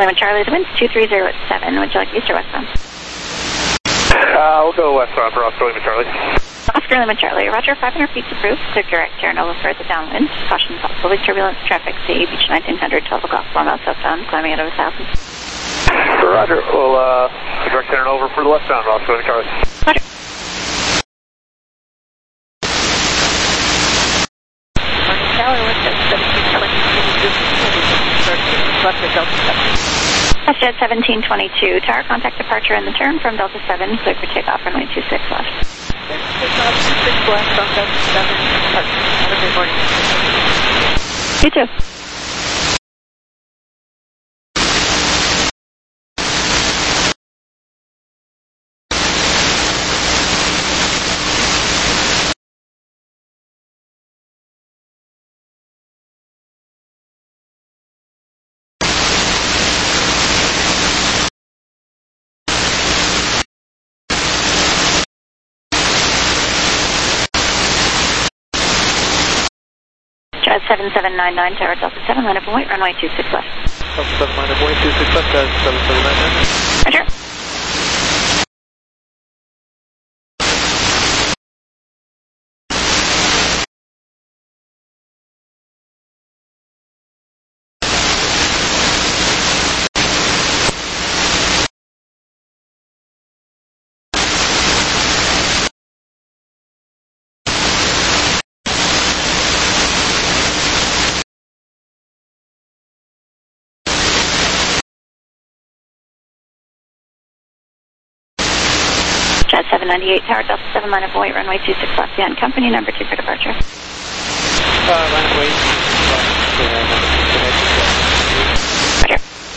Lima Charlie, the wind's 230 at 7. Would you like east or westbound? We'll go westbound for Oscar Lima Charlie. Oscar Lima Charlie, roger, 500 feet approved. Clear direct turn over further downwind. Caution possibly turbulence traffic, CA Beach 1900, 12 o'clock, 4 miles southbound, climbing out of 1,000. Roger, we'll direct turn over for the westbound, Oscar Lima Charlie. Roger. Jet 1722, tower contact departure in the turn from Delta 7, clear for takeoff runway 26 left. Takeoff 26 left from Delta 7, departure. Have a good morning. You too. Jazz 7799, tower Delta 7, line up and wait, runway 26 left. Delta 7, line up and wait, 26 left, Jazz 7799. Roger. Jazz 798, tower Delta 7, line up and wait, runway 26 left, behind company, number 2 for departure. Line up and wait. Roger.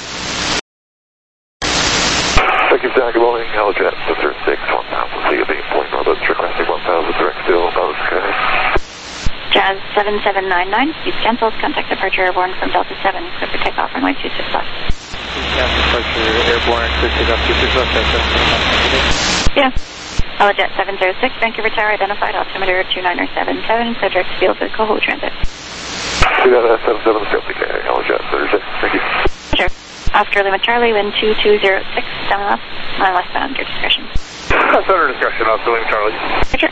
Thank you, Zach. Good morning. Helijet, Desert 6, 1000, CAB, point northwest, requesting 1000, direct still, above sky. Jazz 7799, speed cancels, contact departure airborne from Delta 7, clear for takeoff runway 26 left. Departure airborne, clear takeoff 26 left, Jazz 7799. Yeah. Helijet 706, Vancouver Tower identified, altimeter 29077, clear direct field vehicle hold transit. We got a 77 Celtic, Helijet, 36. Thank you. Roger. Oscar Lima Charlie, wind 2206, down left, line westbound, your discretion. That's under discussion, Oscar Lima Charlie. Roger.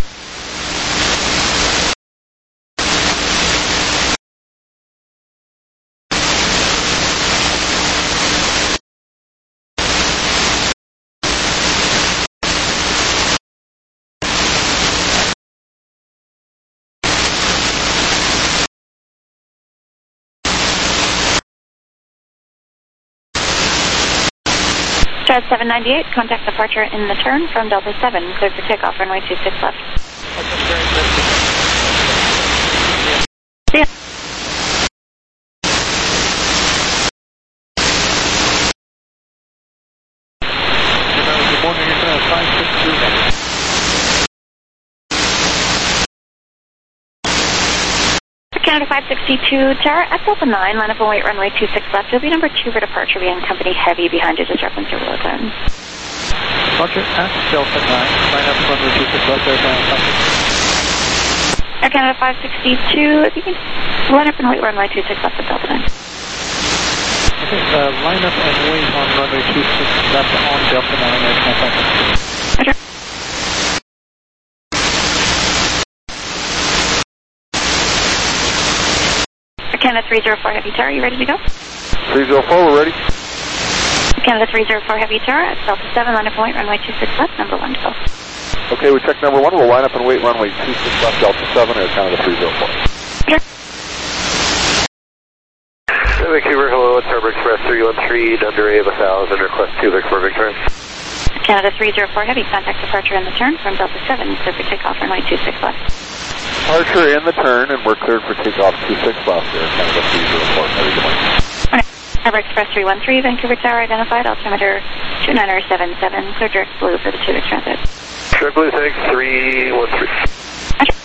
Jazz 798, contact departure in the turn from Delta 7, clear for takeoff, runway 26 left. See ya. Good morning, you're going to 562. Canada 562, tower at Delta 9, line up and wait, runway 26 left. You'll be number 2 for departure, behind company heavy behind you, disrupting your road time. Roger, at Delta 9, line up runway 26 left, Air Canada 562, if you can line up and wait, runway 26 left at Delta 9. Okay, line up and wait on runway 26 left on Delta 9, Air Canada 562. Roger. Canada 304 Heavy Tower, you ready to go? 304, we're ready. Canada 304 Heavy Tower at Delta 7, line up and wait, runway 26 left, number 1 to go. Okay, we check number 1. We'll line up and wait, runway 26 left, Delta 7, Air Canada 304. Sure. Vancouver, hello, it's Harbor Express 313, under A of 1000, request 2 Victor Victor. Canada 304 Heavy, contact departure in the turn from Delta 7, clear for takeoff, runway 26 left. Departure in the turn, and we're cleared for takeoff 26 left, Air Canada 304, Heavy, good morning. Okay. Harbor Express 313, Vancouver Tower identified, altimeter 29077, clear direct blue for the 2 Vic transit. Sure, blue, thanks, 313. Roger.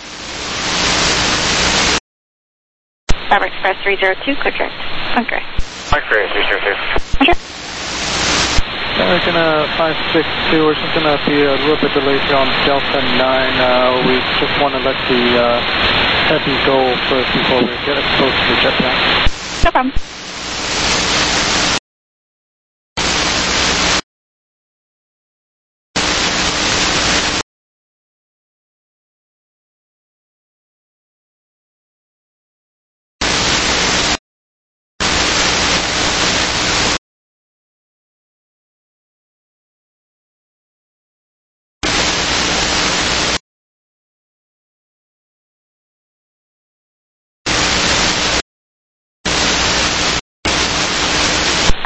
Harbor Express 302, clear direct. Bunker. Bunker, 302. Roger. We're going to 562, we're just going to be a little bit delayed here on Delta 9. We just want to let the heavy go first before we get close to the jet pack. No problem.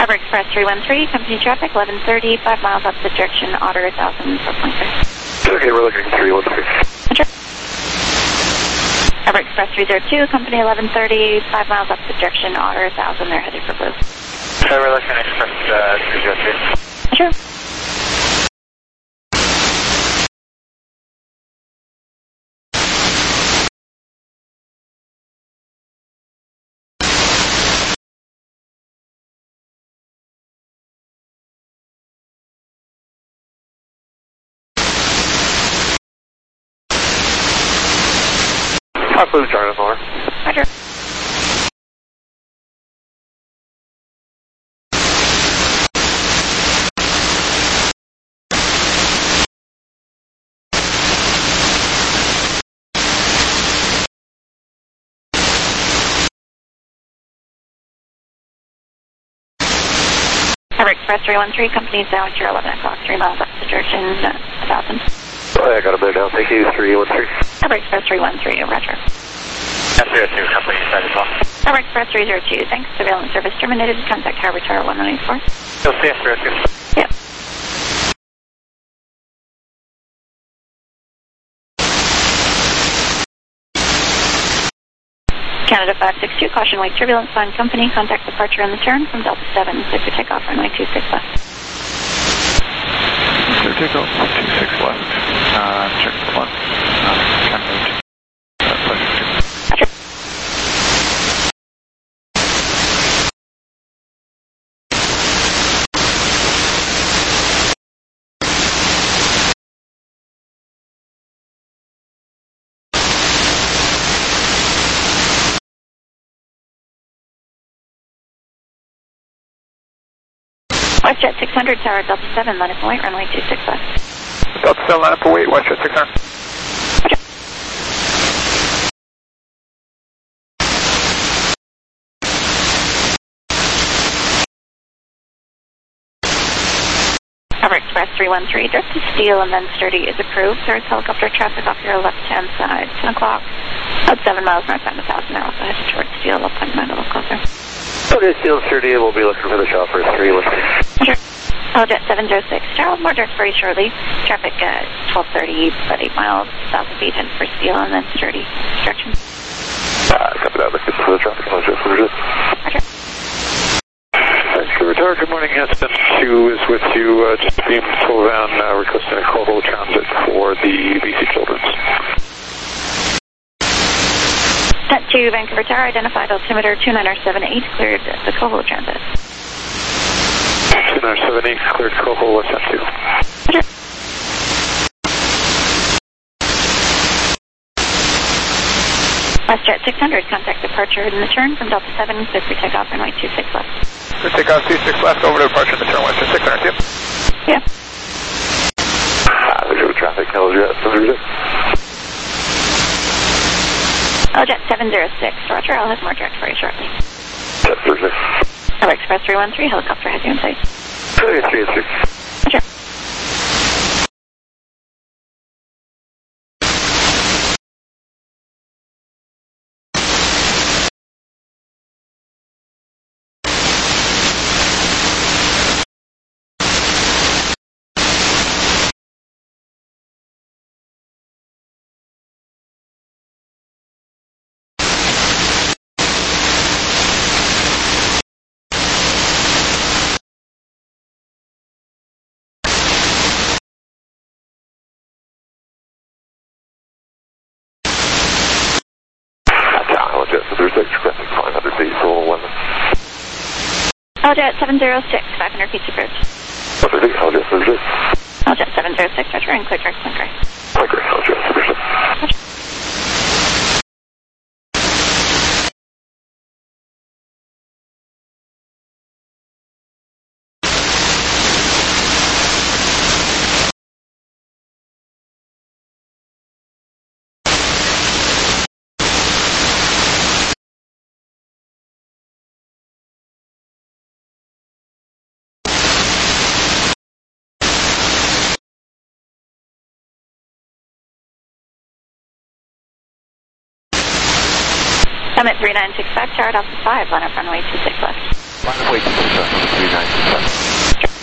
Harbor Express 313, company traffic, 1130, 5 miles opposite direction, Otter 1000, 4.3. Okay, we're looking at 313. Roger. Harbor Express 302, company 1130, 5 miles opposite direction, Otter 1000, they're headed for Blue. Okay, we're looking at Express 302. Roger. Blue Charlie 4. Roger. Harbor Express 313, company down here 11 o'clock, 3 miles opposite direction, 1000. Oh, yeah, I got a bit down. Thank you, 313. Harbor Express 313, roger. S302, company side as well. Harbor Express 302, thanks. Surveillance service terminated. Contact Harbor Tower 194. You'll see S302. Yep. Canada 562, caution wake turbulence on company. Contact departure and the turn from Delta 7. Clear for takeoff, runway 26 left. Clear takeoff, 26 left. Check the one. Canada 562. Roger. WestJet 600, tower Delta 7, line up and wait, runway 26 left. Delta 7, line up and wait, WestJet 600. Roger. Harbor Express 313, direct to Steel and then Sturdy is approved. There's helicopter traffic off your left-hand side, 10 o'clock. About 7 miles northbound 1000, now also headed towards Steel. We'll point them out a little closer. Okay, Steel 30, we'll be looking for the chopper 313. Roger. Jet 706, Charles, more direct very shortly. Traffic 1230, about 8 miles south of Beaton for Steel and then Sturdy direction. Copy that, looking for the traffic, Jet 706. Roger. Tower, good morning. Aspen 2 is with you. Just beam full down, requesting a Coho transit for the BC Children's. Set to Vancouver Tower, identified altimeter 29078, cleared the Coho transit. 29078, cleared Coho, what's that to? Roger. WestJet 600, contact departure and the turn from Delta 7, clear for takeoff, runway 26 left. Clear takeoff 26 left, over to departure and the turn, WestJet 600, yep. Yeah. Visual traffic, Jet 706. Jet 706, roger, I'll have more direct for you shortly. Jet 36. Harbor Express 313, helicopter has you in sight. Okay, 386. Roger. Jet 706, 500 feet approach. Jet 706. Jet 706, roger, and clear direct point right. Okay, Jet 706. Roger. Summit 3965, tower Alpha 5, line up runway 26 left. Line of way 3965.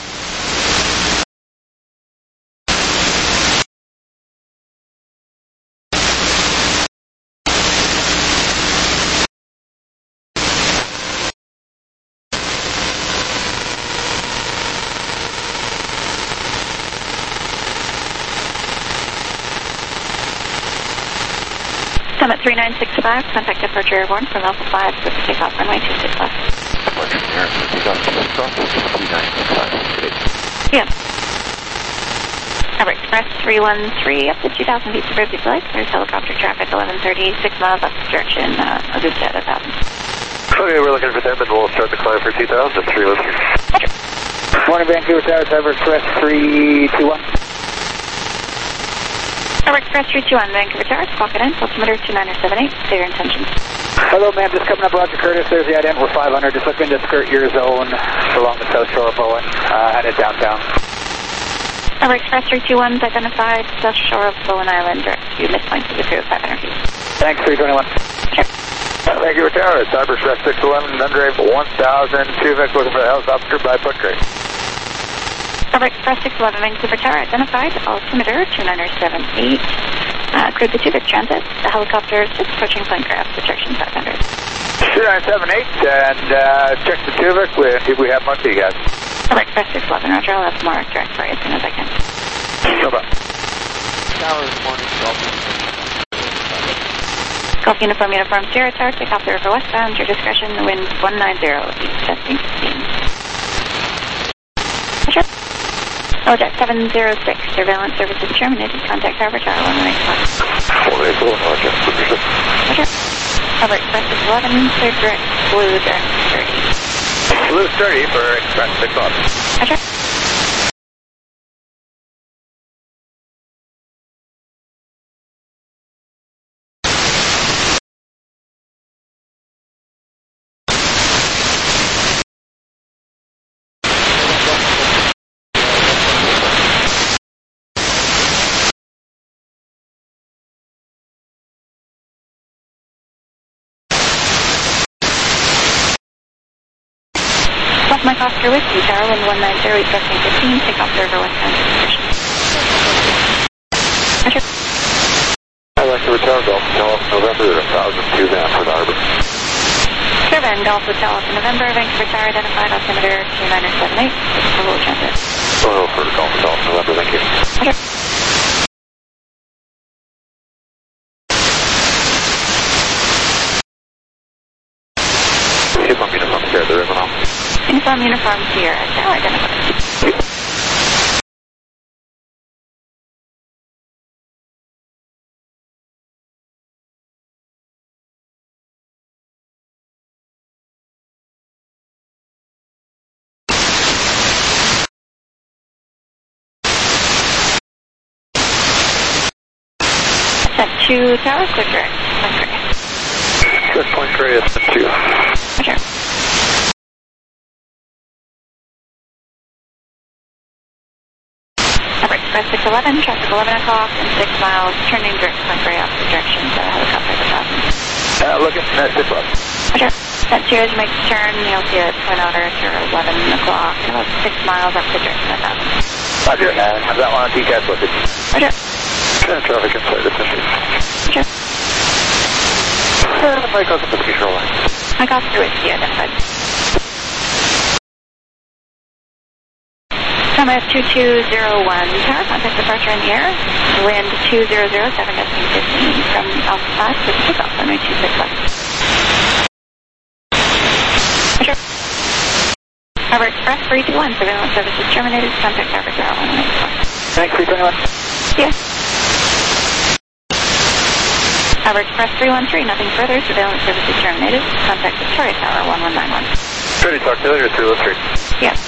Summit 3965, contact departure airborne from Alpha 5, with the takeoff runway 26 left. Departure from Air, takeoff from Cross 3965. Good. Yeah. Cover Express 313 up to 2,000 feet suburban flight. There's helicopter traffic 1130, 6 miles up direction, Augusta at 1,000. Okay, we're looking for them, and we'll start the climb for 2,000 at 313. Morning, Vancouver Tower, Cover Express 321. Cover Express 321, Vancouver Tower, clock it in, altimeter 2978, say your intentions. Hello, ma'am, just coming up Roger Curtis, there's the ident, we're 500, just looking to skirt your zone along the south shore of Bowen, headed downtown. Cover Express 321's identified, south shore of Bowen Island, direct to midpoint of the crew, 500 feet. Thanks, 321. Sure. Vancouver Tower, Cyber Express 611, Nungrave 1000, Tuvok looking for the helicopter by Footgrave. Cover Express 611, Vancouver Tower, identified, altimeter 2978, crew to Tuvok transit, the helicopter is just approaching Planecraft, projection 500. 2978, and check the Tuvok, we have much for you guys. Cover Express 611, Roger, I'll have more direct for you as soon as I can. No problem. Tower, morning, Golf Uniform Sierra Tower, take off the river westbound, your discretion, wind 190, east testing 15. Roger. Ojak 706, surveillance services terminated, contact Harbor Tower 195. Roger. Cover Express 611, clear direct, blue direct 30. Blue 30 for Express 611. Roger. Left Mike Oscar Whiskey, Tower 1190, requesting 15, take off the river westbound discretion. Roger. I'd like to return Golf November 1002 now for the harbor. Turbine, Golf Hotel for November, Vancouver Tower, identified, altimeter 2978, for low transit. Oh, for Golf Hotel November, thank you. Roger. Uniform Sierra, the river now. Uniform Sierra, Tower identified. Set 2 Tower, quick direct, Point Gray. Good Point Gray is 2. Roger. Cover Express 611, traffic 11 o'clock and 6 miles, turning direct Point Gray off the direction to the helicopter at 1,000. Looking at 6 left. Roger. Set 2 as you make the turn, you'll see a point outer to 11 o'clock, and about 6 miles up the direction at 1,000. Roger, have that one on TCAS with it. Roger. Traffic inside the fishing. Roger. Mike Oscar with control line. Mike Oscar Whiskey identified. Summit 2201, Tower, contact departure in the air, wind 2007, destination 15 from Alpha 5, with takeoff runway 26 left. Roger. Harbor Express 321, surveillance services terminated, contact Harbor Tower 194. Thanks, 321. Yes. Harbor Express 313, nothing further, surveillance services terminated, contact Victoria Tower 1191. Ready to talk to you, 313. Yes.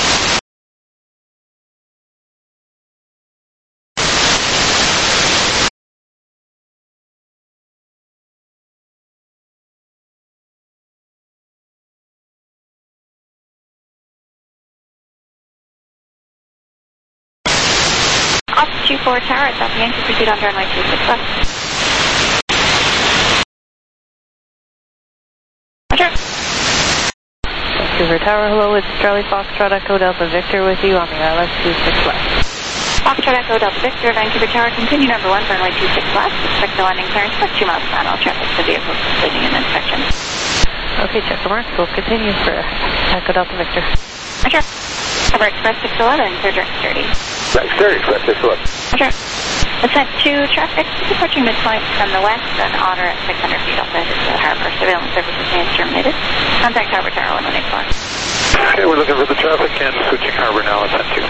Off 24 Tower at South Yankee, proceed on runway 26 left. Roger. River Tower, hello, it's Charlie Foxtrot Echo Delta Victor with you on the ILS 26 left. Foxtrot Echo Delta Victor, Vancouver Tower, continue number 1, runway 26 left. Expect the landing clearance about 2 miles per hour. All traffic to vehicles completing an inspection. Okay, check the marks. We'll continue for Echo Delta Victor. Roger. Cover Express 611, clear direct 30. Direct 30, Express 611. Roger. Ascent to traffic, approaching midpoint from the west, and Otter at 600 feet off the edge of the harbor. Surveillance services being terminated. Contact Harbor Tower 1184. Okay, we're looking for the traffic and switching harbor now at 10-2.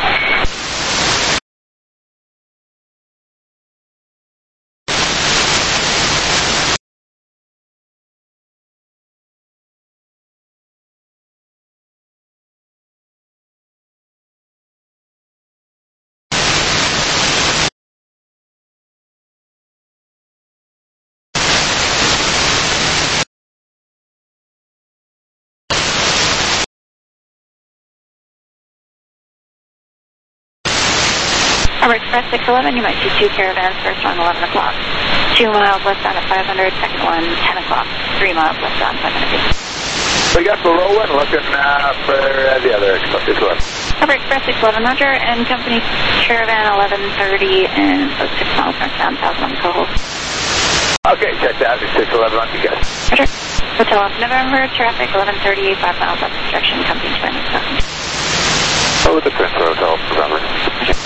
Harbor Express 611, you might see 2 caravans, first one 11 o'clock. 2 miles westbound at 500, second one 10 o'clock. 3 miles westbound, 500 feet. We got below one, looking for the other Express 611. Harbor Express 611, Roger, and company caravan 1130 and about 6 miles northbound, 1000 on the Coho. Okay, check that, 611 on you guys. Roger. Hotel off November, traffic 1130, 5 miles up construction, company 27. Oh, with the Prince Hotel, November. Roger.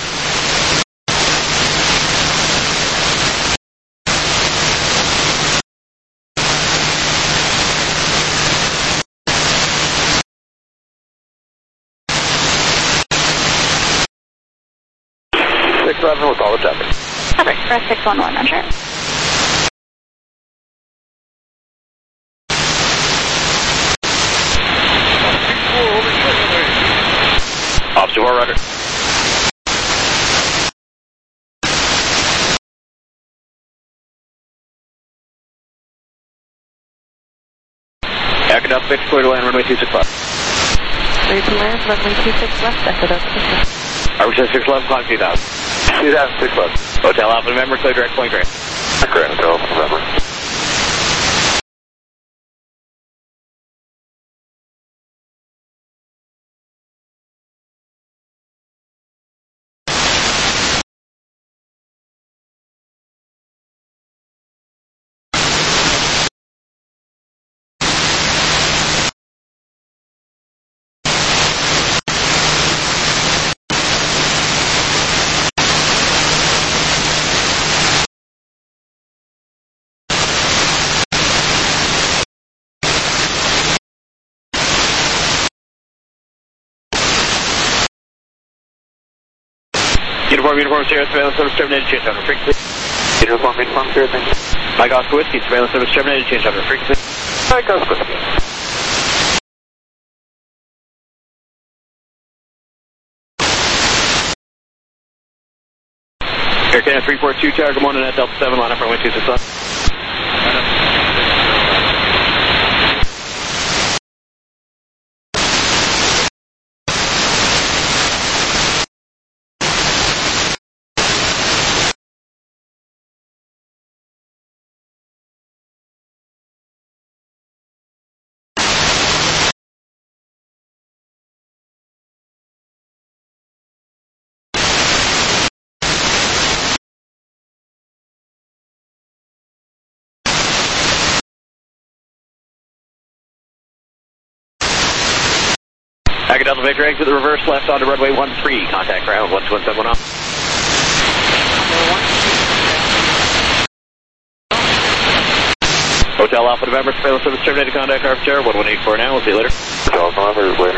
With all the traffic. Harbor Express 611, Roger. Officer 4, Roger. Echo Delta Victor, clear to land, runway 26 left. Clear to land, runway 26 left, Echo Delta Victor. Harbor 611, clock 2000. 2006 left. Hotel Alpha November, clear direct point Grand. Grand Hotel November. Uniform, Sierra, surveillance service terminated, change over frequency. Uniform, Sierra, thank you. Mike Oscar Whiskey, surveillance service terminated, change over frequency. Mike Oscar Whiskey. Air Canada 342, Tower, good morning, at Delta 7, line up runway 26 left. Echo Delta Victor, exit the reverse left onto runway 13, contact ground 12171 off. Hotel Alpha November, surveillance service terminated, contact Harbor Tower 1184 now, we'll see you later. Hotel Alpha November, later.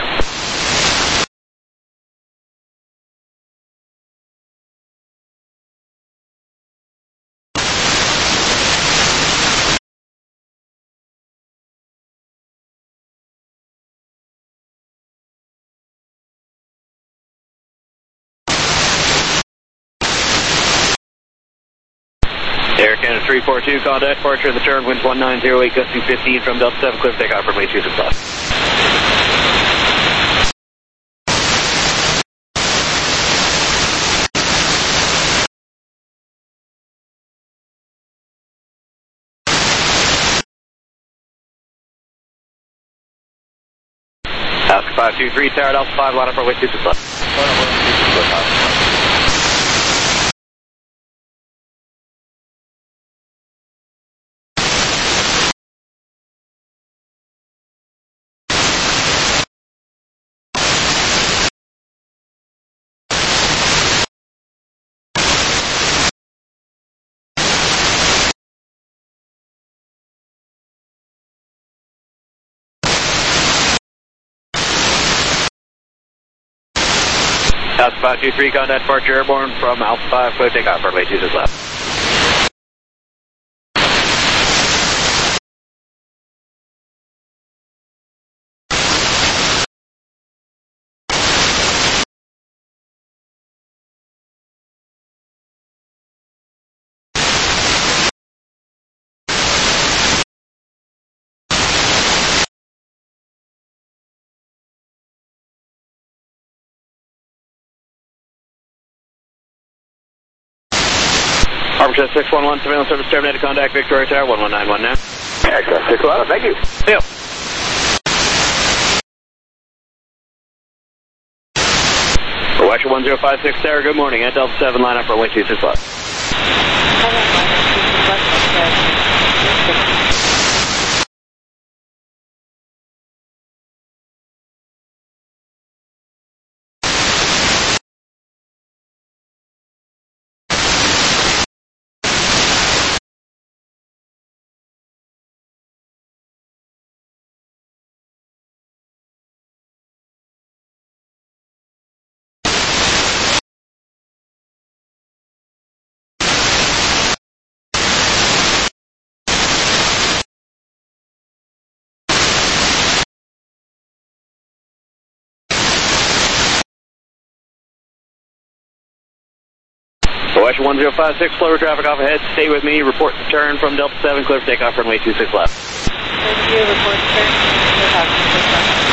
Air Canada 342, contact departure in the turn, winds 1908, gusting 15 from Delta 7, clear takeoff from 26 left. 523, Tower Delta 5, line up runway 26 left. Alpha 523, contact departure airborne from Alpha 5, clear takeoff, runway 26 left. Arbor 611, surveillance service terminated, contact Victoria Tower, 1191 now. Aircraft 611, thank you. Yep. For Watcher 1056 Tower, good morning, at Delta 7, line up runway 26 left. Watcher 1056, slower traffic off ahead. Stay with me. Report the turn from Delta 7, clear for takeoff, runway 26 left. Thank you. Report turn. Clear takeoff.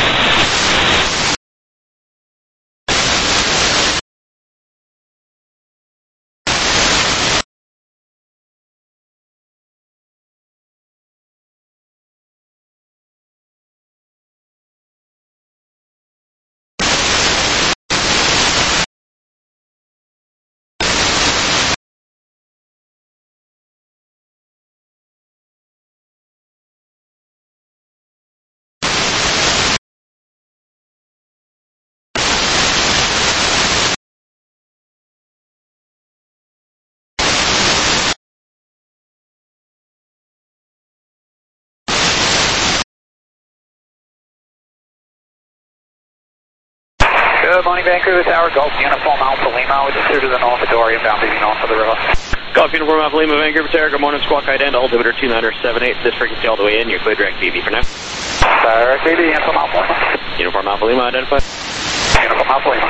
Good morning, Vancouver Tower, Golf Uniform Alpha Lima, we just clear to the north of Dory, inbound leaving off of the river. Golf Uniform Alpha Lima, Vancouver Tower, good morning, squawk ID, altimeter 2978, this frequency all the way in, you're clear direct BB for now. Direct BB, Uniform Alpha Lima. Uniform Alpha Lima, identified. Uniform Alpha Lima.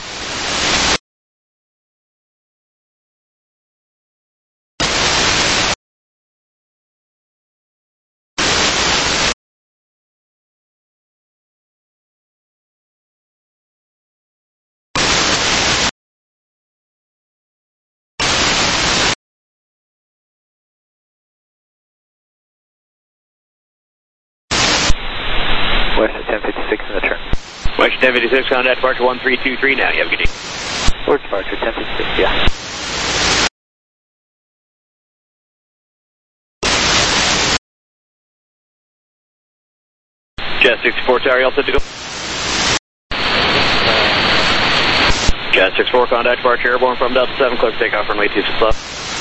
West 1056 in the turn. West 1056, contact departure 1323 now, you have a good day. Or departure 1056, yeah. Jet 64 Tower, you all set to go? Jet 64, contact departure airborne from Delta 7, clear for takeoff, runway 26 left.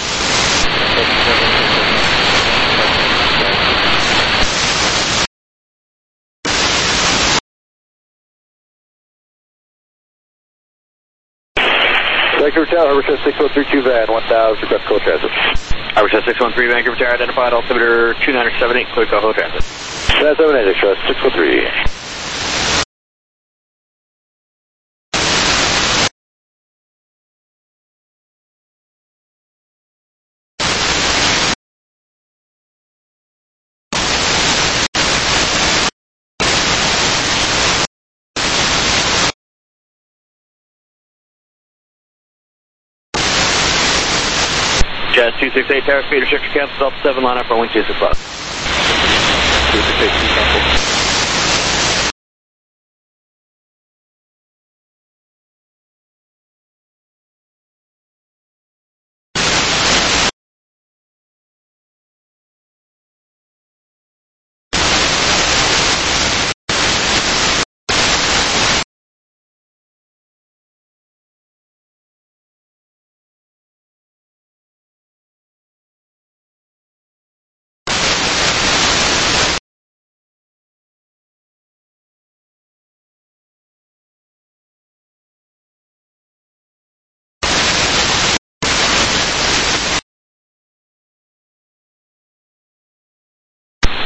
Vancouver Tower, Arbor 6132 Van, 1000, request code transit. Arbor 613, Vancouver Tower, identified, altimeter 2978, clear Coho transit. 978, express 613. Jazz 268 Tower, speed restriction cancel, Delta 7, line up for 126 left. 268 cancel.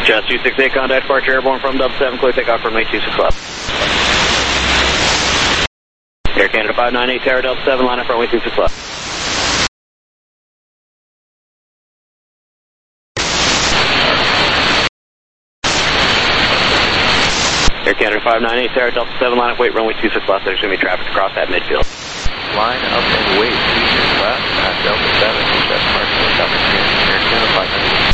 Just 268, contact departure airborne from Dub 7, clear takeoff runway 26 left. Air Canada 598, Tower Delta 7, line up runway 26 left. Air Canada 598, Tower Delta 7, line up, wait, runway 26 left. There's going to be traffic across that midfield. Line up and wait, 26 left, Delta 7, that's partial, Southern Air Canada 598.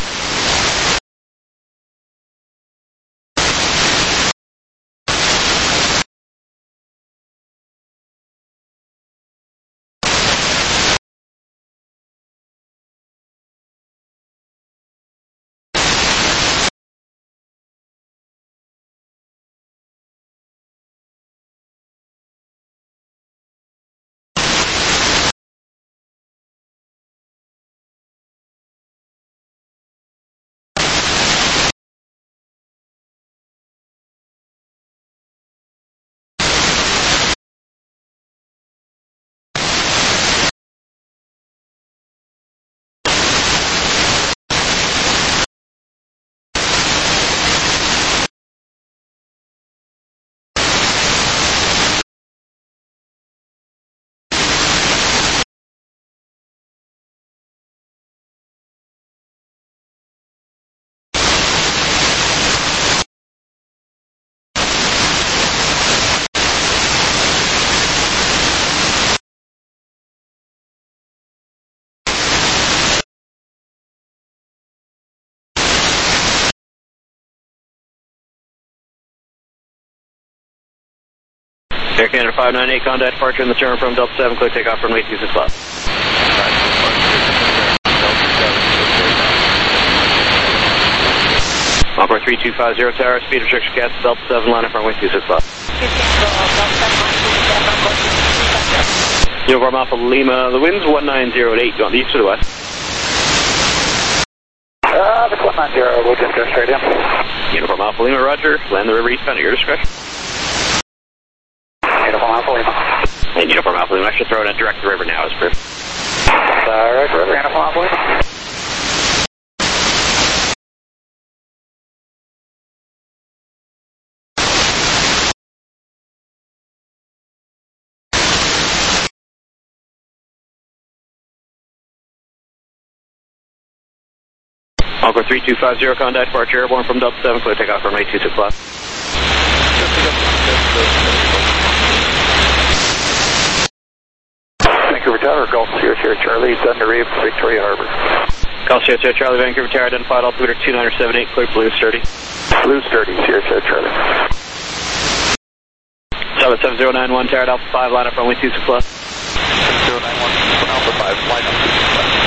Air Canada 598, contact departure in the turn from Delta 7, clear takeoff runway 26 left. Encore 3250 Tower, speed restriction cancel, Delta 7, line up runway 26 left. Uniform Alpha Lima, the wind's 1908, going east to the west. That's 190, we'll just go straight in. Uniform Alpha Lima, roger, land the river eastbound at your discretion. Uniform Alpha Lima. And Uniform Alpha Lima, I should throw it at direct the river now as proof. Direct river, Uniform Alpha Lima. Encore 3250, contact departure airborne from Delta 7, clear takeoff runway 26 left. Vancouver Tower, Gulf Sierra Charlie, Thunder Reef, Victoria Harbor. Gulf Sierra Charlie, Vancouver Tower, identified altimeter 2978, clear blue sturdy. Blue sturdy, Sierra Charlie. 77091, Tower Alpha 5, line up runway 26 left. 7091, Alpha 5, line up 26 left.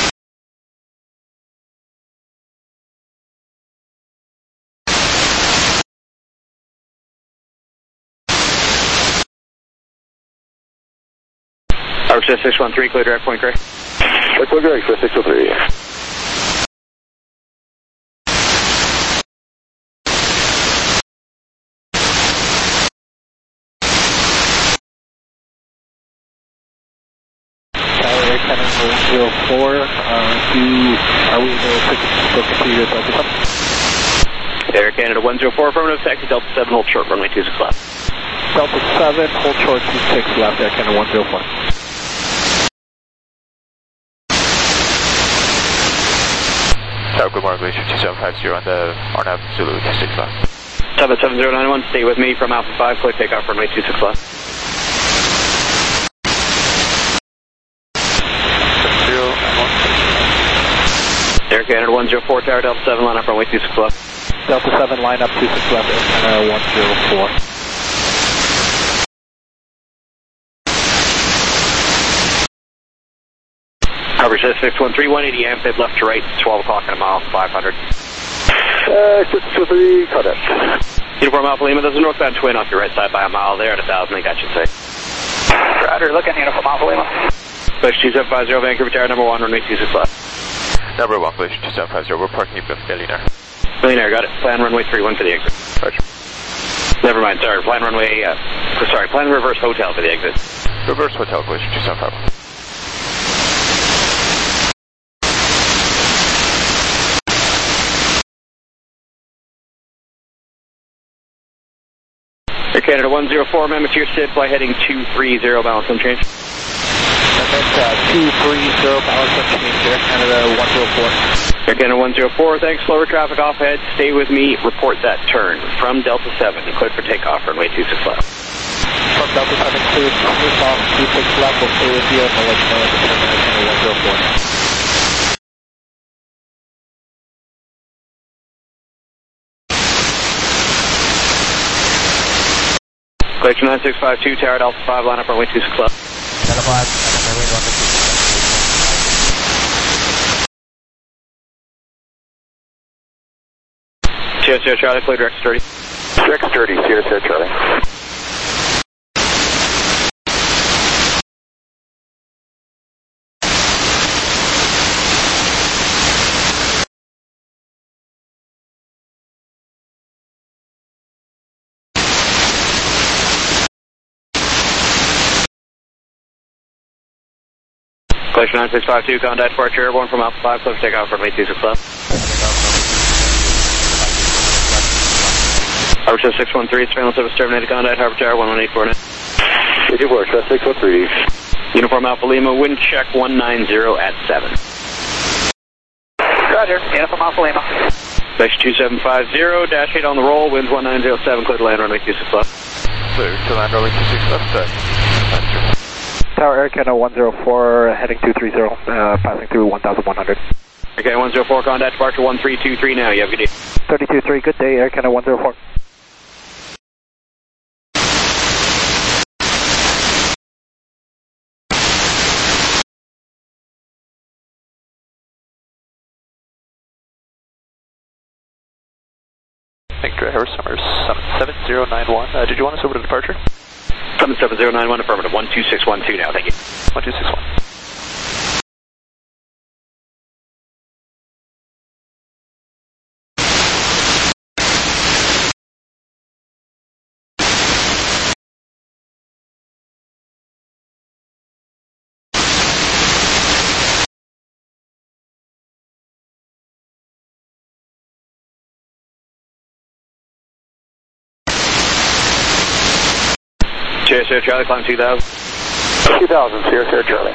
Archer 613, clear direct point, Gray. Clear direct, 613. Tower Air Canada 104, are we able to continue to Delta 7? Air Canada 104, affirmative, taxi Delta 7, hold short, runway 26 left. Delta 7, hold short 26 left, Air Canada 104. Tower, good morning, Glacier 2750 on the RNAV Zulu 26 left. 77091, stay with me from Alpha 5, clear takeoff runway 26 left. Air Canada 104, Tower Delta 7, line up runway 26 left. Delta 7, line up 26 left, Air Canada 104. Coverage 613, 180 amphib, left to right, 12 o'clock in a mile, 500. 623, contact. Uniform Alpha Lima, there's a northbound twin off your right side by a mile there at 1,000, I got you safe. Roger, looking, Uniform Alpha Lima. Push 2750, Vancouver Tower, number 1, runway 26 left. Number 1, Glacier 2750, we're parking at Millionaire. Millionaire, got it. Plan runway 31 for the exit. Roger. Never mind, sorry, plan runway, plan reverse hotel for the exit. Reverse hotel, Glacier 2750. Canada 104, amendment to your SID, fly heading 230, balance unchanged. Amendment 230, balance unchanged, Air Canada 104. Air Canada 104, thanks. Slower traffic off ahead. Stay with me. Report that turn from Delta 7. Cleared for takeoff, runway 26 left. From Delta 7, cleared for takeoff, 26 left. We'll stay with you and we'll let you know at the turn Air Canada 104. Glacier 9652, tower Delta 5, line up runway 26 left. Delta 5, and then wind runway 26 left. Sierra Charlie, clear direct 30. Direct 30, Sierra Charlie. Glacier 9652, contact departure airborne from Alpha 5, clear for takeoff, runway 26 left. Harbor 613, surveillance service terminated, contact Harbor Tower 11849. City Works, 613. Uniform Alpha Lima, wind check 190 at 7. Roger, Uniform Alpha Lima. Glacier 2750, dash 8 on the roll, winds 1907, clear to land runway 26 left. Clear to land runway 26 left, Tower Air Canada 104, heading 230, passing through 1100. Okay, 104, contact departure 1323 now, you have a good day. 323, good day, Air Canada 104. Tower Summers 77091. Did you want us over to departure? 77091, affirmative. 12612 now, thank you. 1261. Sierra Charlie, climb 2000. 2000, Sierra Charlie.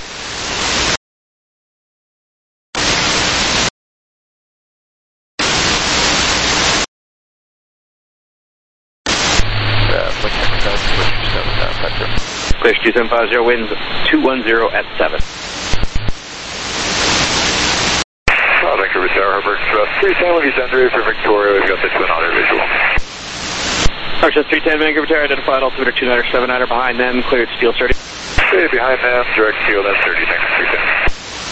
Glacier 2750, winds 210 at 7. Vancouver Tower, Harbor Express 310 with Descender for Victoria. We've got the Twin Otter visual. Arches 310, Vancouver Tower, identified altimeter 29er, 7-9er behind them, cleared steel 30. Okay, behind them, direct field at 30, thanks, 310.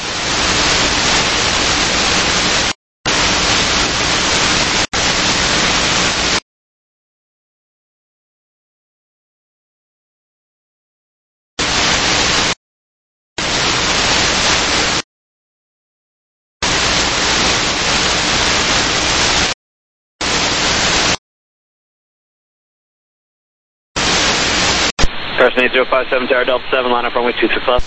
Carson 8057, Tower Delta 7, line up runway 26 left.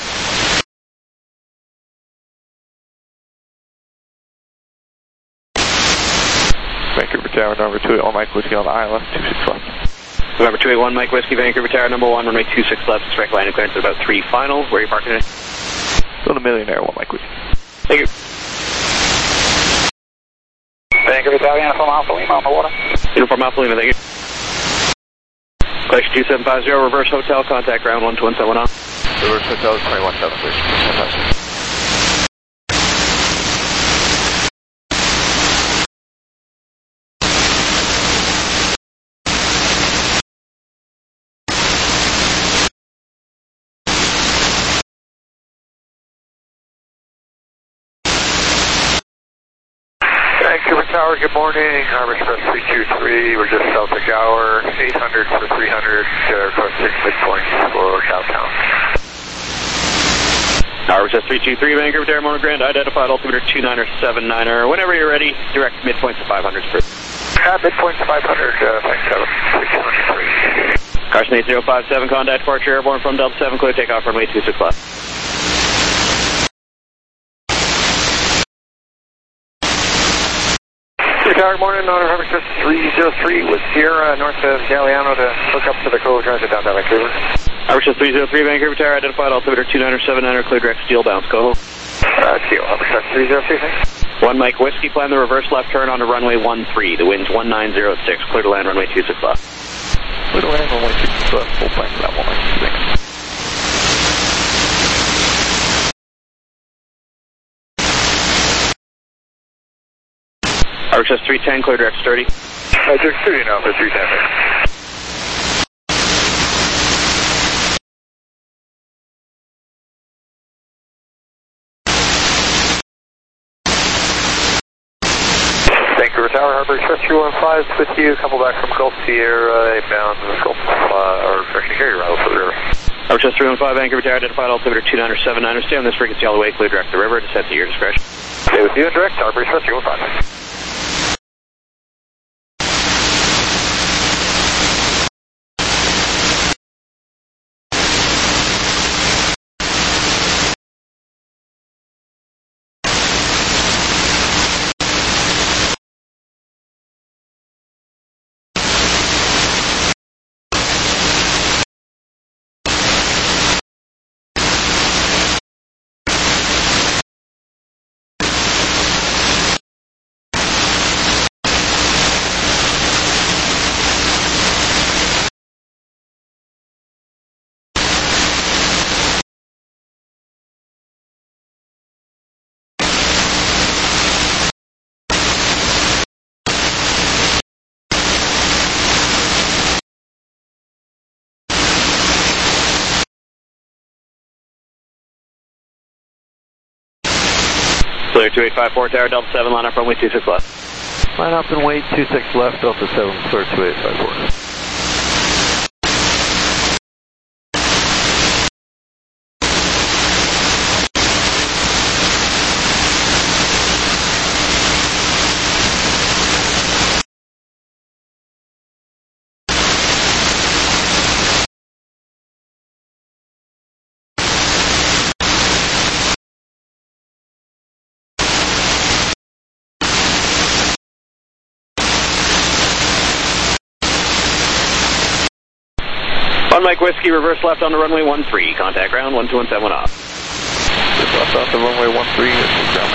Vancouver Tower, number 281, Mike Whiskey on the Isla, 26 left. November 281, Mike Whiskey, Vancouver Tower, number 1, runway 26 left, direct landing clearance at about 3 final. Where are you parking today? So the Millionaire 1, Mike Whiskey. Thank you. Vancouver Tower, Uniform Alpha Lima on the water. Uniform Alpha Lima, thank you. Glacier 2750, reverse hotel, contact ground 12170. Reverse hotel is 217, Glacier 2750. Vancouver Tower, good morning. Harbor Express 323, we're just south of Gower. 800 for 300, request 6 midpoints for Cowtown. Harbor Express 323, Vancouver Tower, Mona Grand, identified altimeter 29er, 7-9er. Whenever you're ready, direct midpoints to 500 first. Midpoints to 500, thanks, 763. Carson 8057, contact departure airborne from Delta 7, clear takeoff runway 26 left. Tower, morning, on Harvard 303 with Sierra, north of Galeano to hook up to the co-transit downtown Vancouver. Harvard 303 Vancouver Tower, identified altimeter 2979, clear direct steel bounce, go. Steel, Harvard 303, thanks. 1 Mike Whiskey, plan the reverse left turn onto runway 13, the wind's 1906, clear to land runway 26 left. Clear to land runway 26 left, full plan for that 196. RHS 310, clear direct sturdy. Direct sturdy now for 310. Vancouver Tower, Harbor Express 315 with you, couple back from Gulf Sierra, bound to the Gulf, or direction carrier route for the river. RHS 315 Vancouver Tower, identified altimeter 2979, stay on this frequency all the way, clear direct the river, descent at your discretion. Stay with you and direct, Harbor Express 315. Clear 2854 Tower, Delta 7, line up runway 26 left. Line up and wait, 26 left, Delta 7, clear 2854. Mike Whiskey, reverse left on the runway 13, contact ground 12171 off. Reverse left on runway 13, ground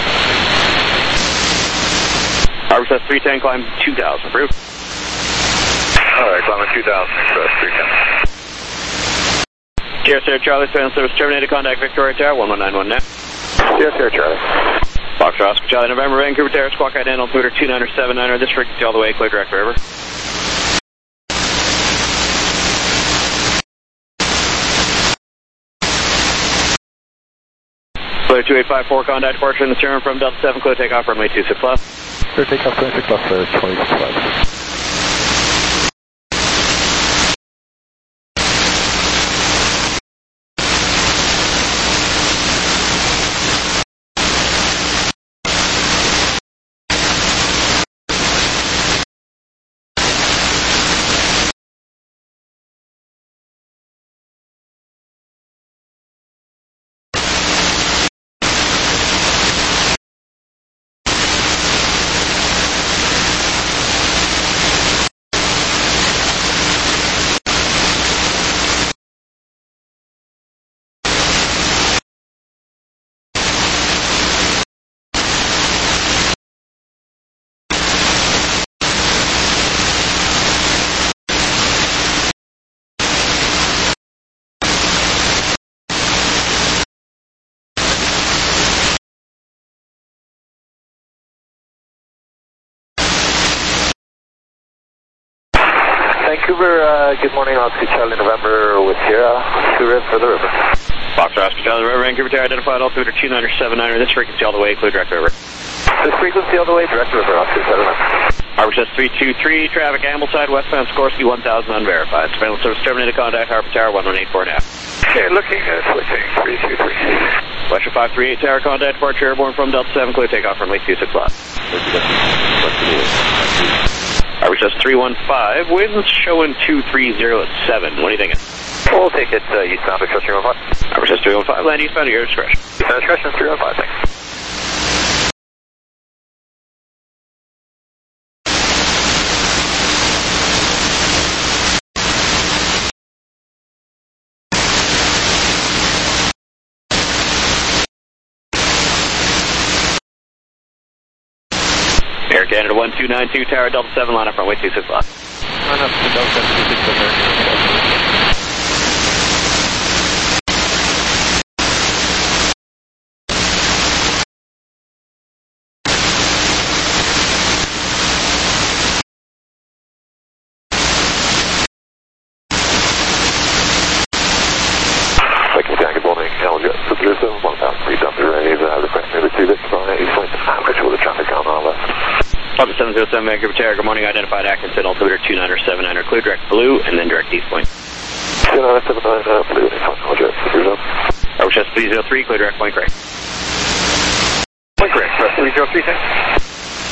121. RHS 310, climb 2000, approved. Alright, climb 2000, Express 310. Sierra Sierra Charlie, fan service terminated, contact Victoria Tower, 1191 now. Sierra Sierra Charlie. Foxtrot Oscar Charlie, November, Vancouver Tower, squawk ident, altimeter 2979, this frequency all the way, clear direct river. Clear 2854, contact departure in the turn from Delta 7, clear takeoff runway 26 left. Clear takeoff 26 left for 26 left. Vancouver, good morning, Oscar Charlie November with Sierra, Sierra for the river. Foxtrot Oscar Charlie River, Vancouver Tower, identified altimeter 2979, this frequency all the way, clear direct river. This frequency all the way, direct river, Oscar 79. RHS 323, traffic Ambleside, westbound Sikorsky 1000 unverified. Surveillance service terminated, contact Harbour Tower 1184 now. Okay, looking at switching 323. Western 538 Tower, contact departure airborne from Delta 7, clear takeoff runway 26 left. RHS 315, winds showing 2307. What are you thinking? We'll take it eastbound, Express 315. RHS 315, land eastbound at your discretion. Eastbound discretion, 315, thanks. Air Canada 1292, Tower Delta 7, line up runway 26 left. Line up to Delta 26 American. Delta 707, Vancouver Tower, good morning, identified Atkinson, altimeter 2979, clear direct blue, and then direct east point. 2979, blue, Overchest 303, clear direct point gray. Point gray, 303, thanks.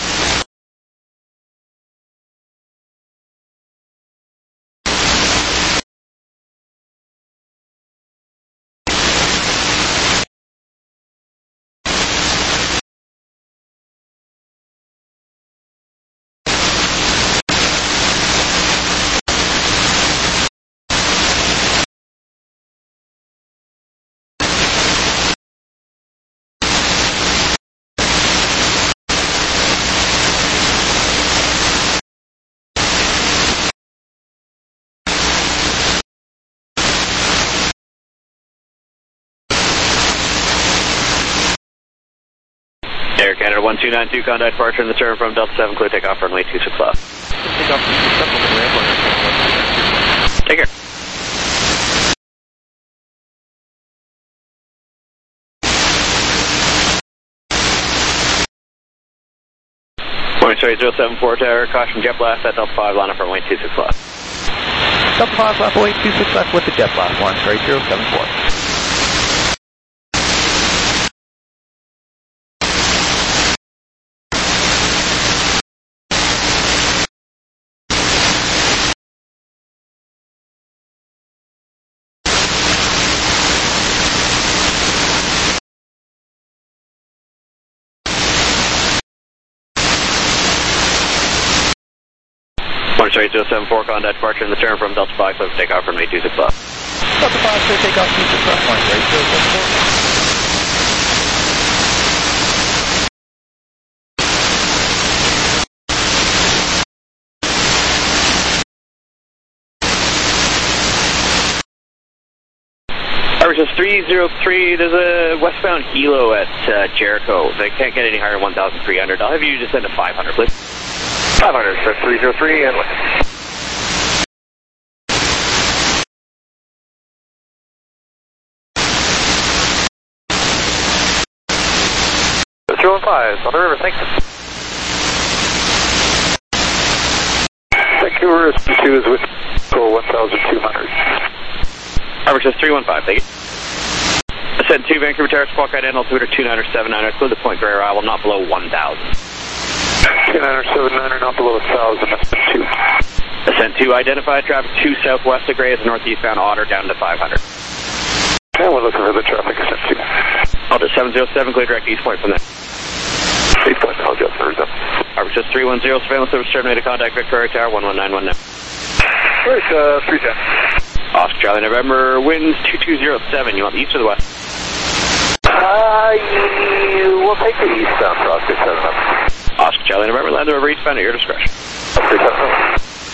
Air Canada 1292, contact departure in the turn from Delta 7, clear takeoff runway 26 left. Takeoff from 27 on the ramp on Air Canada 1292. Take care. Morning, sorry, 074 Tower, caution jet blast at Delta 5, line up runway 26 left. Delta 5, left away 26 left with the jet blast, line straight 074. Morning, sorry, 074, contact departure in the turn from Delta 5, clear for takeoff runway 26 left. Delta 5, clear takeoff 26 left, line straight 074. Just 303, there's a westbound helo at Jericho. They can't get any higher than 1,300. I'll have you descend to 500, please. 500, sir, 303, and left. 215, on the river, thanks. Vancouver 2 is with 1,200. Average is 315, thank you. Ascend 2, Vancouver Tower, squawk ID, altimeter 2979, clear the point gray arrival, not below 1,000. 2979, not below 1,000, that's 2. Ascend 2, identified traffic 2 southwest of Gray is northeastbound Otter down to 500. And we're looking for the traffic, Ascend 2. Alta 707, clear direct east point from there. East point, I'll just heard them. Average is 310, surveillance service terminated, contact Victoria Tower, 11919. Where's 310? Oscar Charlie November, winds 2207. You want the east or the west? We'll take the eastbound for Oscar 7 up. Oscar Charlie November, land the river eastbound at your discretion. Oscar 7 up.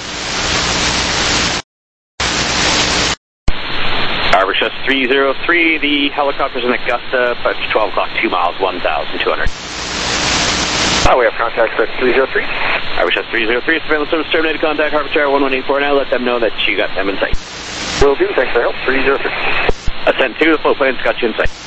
Average just 303. The helicopter's in Augusta, but 12 o'clock, 2 miles, 1,200. We have contact at 303. Average just 303. Surveillance service terminated, contact Harbour Tower 1184. Now let them know that you got them in sight. Will do, thanks for your help. 303. Ascent 2, the float plane's got you in sight.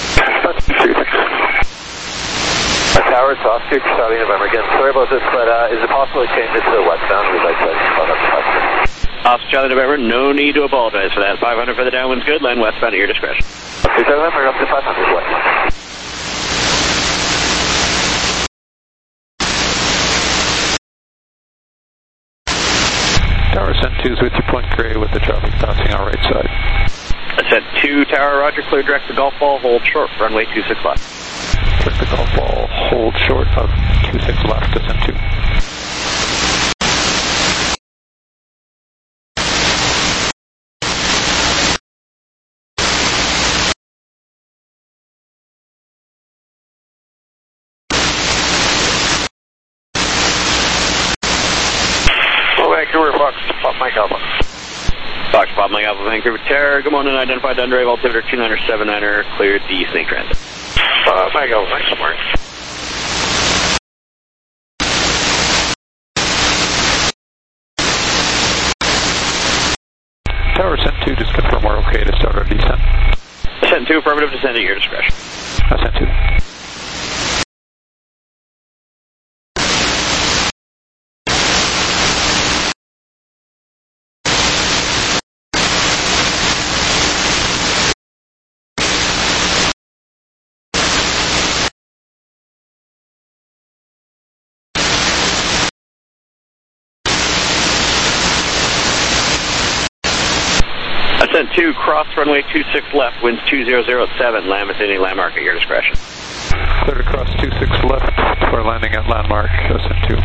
Tower, it's Oscar Charlie November again. Sorry about this, but is it possible to change it to westbound? We'd like to spot up the Oscar Charlie November, no need to apologize for that. 500 for the downwind's good, land westbound at your discretion. Oscar November, up to 500 west. Tower Ascent 2 is with you, Point Gray, with the traffic bouncing our right side. Ascent 2, Tower, roger, clear direct to golf ball, hold short, runway 26 left. Click the golf ball, hold short of 26 left, Ascent 2. Mike Alpha Vancouver Tower. Good morning, identified underwave altimeter 2979er, cleared the Snake Transit. Mike Alpha, thanks, Mark. Tower Ascent 2, just confirm we're okay to start our descent. Ascent 2, affirmative, descend at your discretion. Ascent 2. Ascent 2, cross runway 26 left, winds 2007, land within any landmark at your discretion. Clear to cross 26 left for landing at landmark, Ascent 2.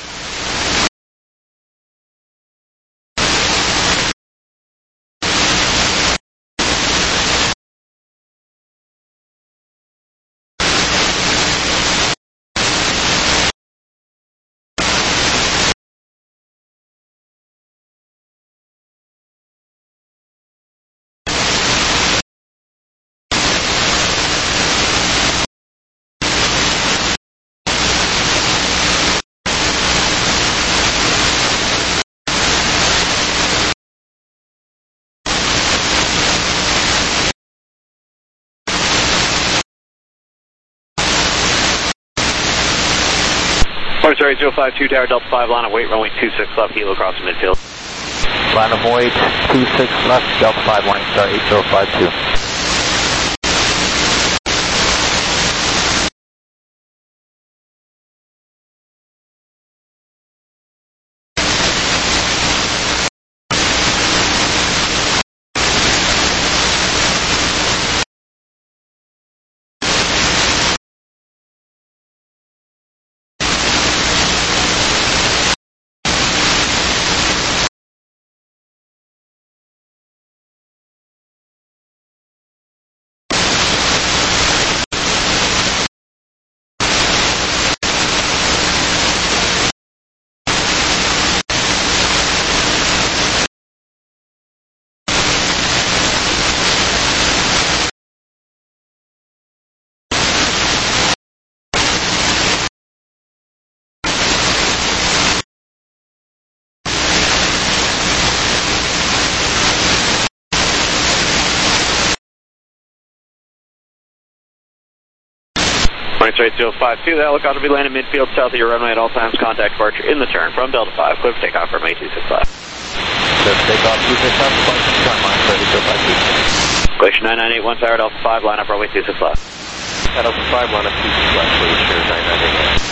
Sorry, 052 Tower Delta 5, line of weight, runway 26 left, helo across the midfield. Line of weight, 26 left, Delta 5, line star 8052. Straight 052, the helicopter will be landing midfield south of your runway at all times. Contact departure in the turn from Delta 5. Clear for takeoff from A265. Clear for takeoff, 265, departure turn line, 3052. Glacier 9981, Tower Delta 5, line up runway 26 left. Delta 5, line up 26 left, Glacier 9981.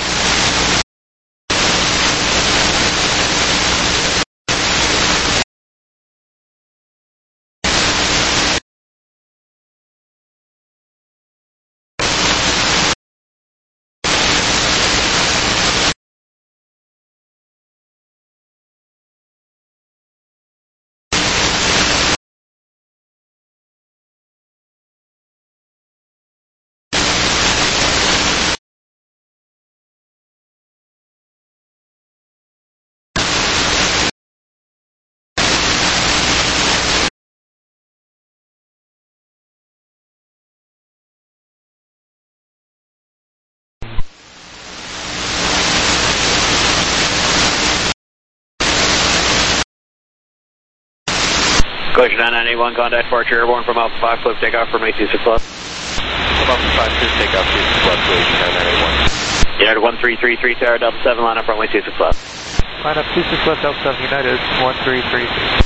Glacier 9981, contact departure airborne from Alpha 5, clear for takeoff from A26 left. From Alpha 5, clear for takeoff, 26 left, Glacier 9981. United 1333, Tower Delta 7, line up runway 26 left. Line up 26 left, Delta 7, United 1333.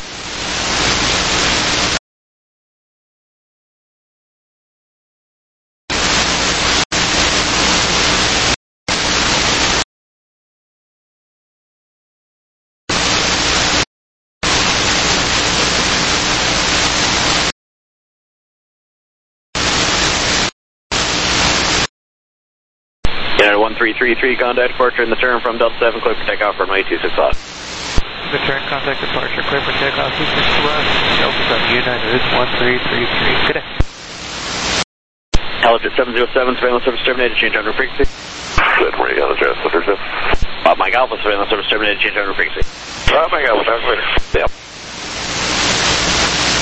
United 1333, contact departure in the turn from Delta 7, clear for takeoff from A26 left. Return contact departure, clear for takeoff, 26 left, Delta 7, United 1333. Good day. Helijet 707, surveillance service terminated, change under frequency. Good morning, Helijet 707. Mike Alpha, surveillance service terminated, change under frequency. Mike Alpha, talk later. Yep.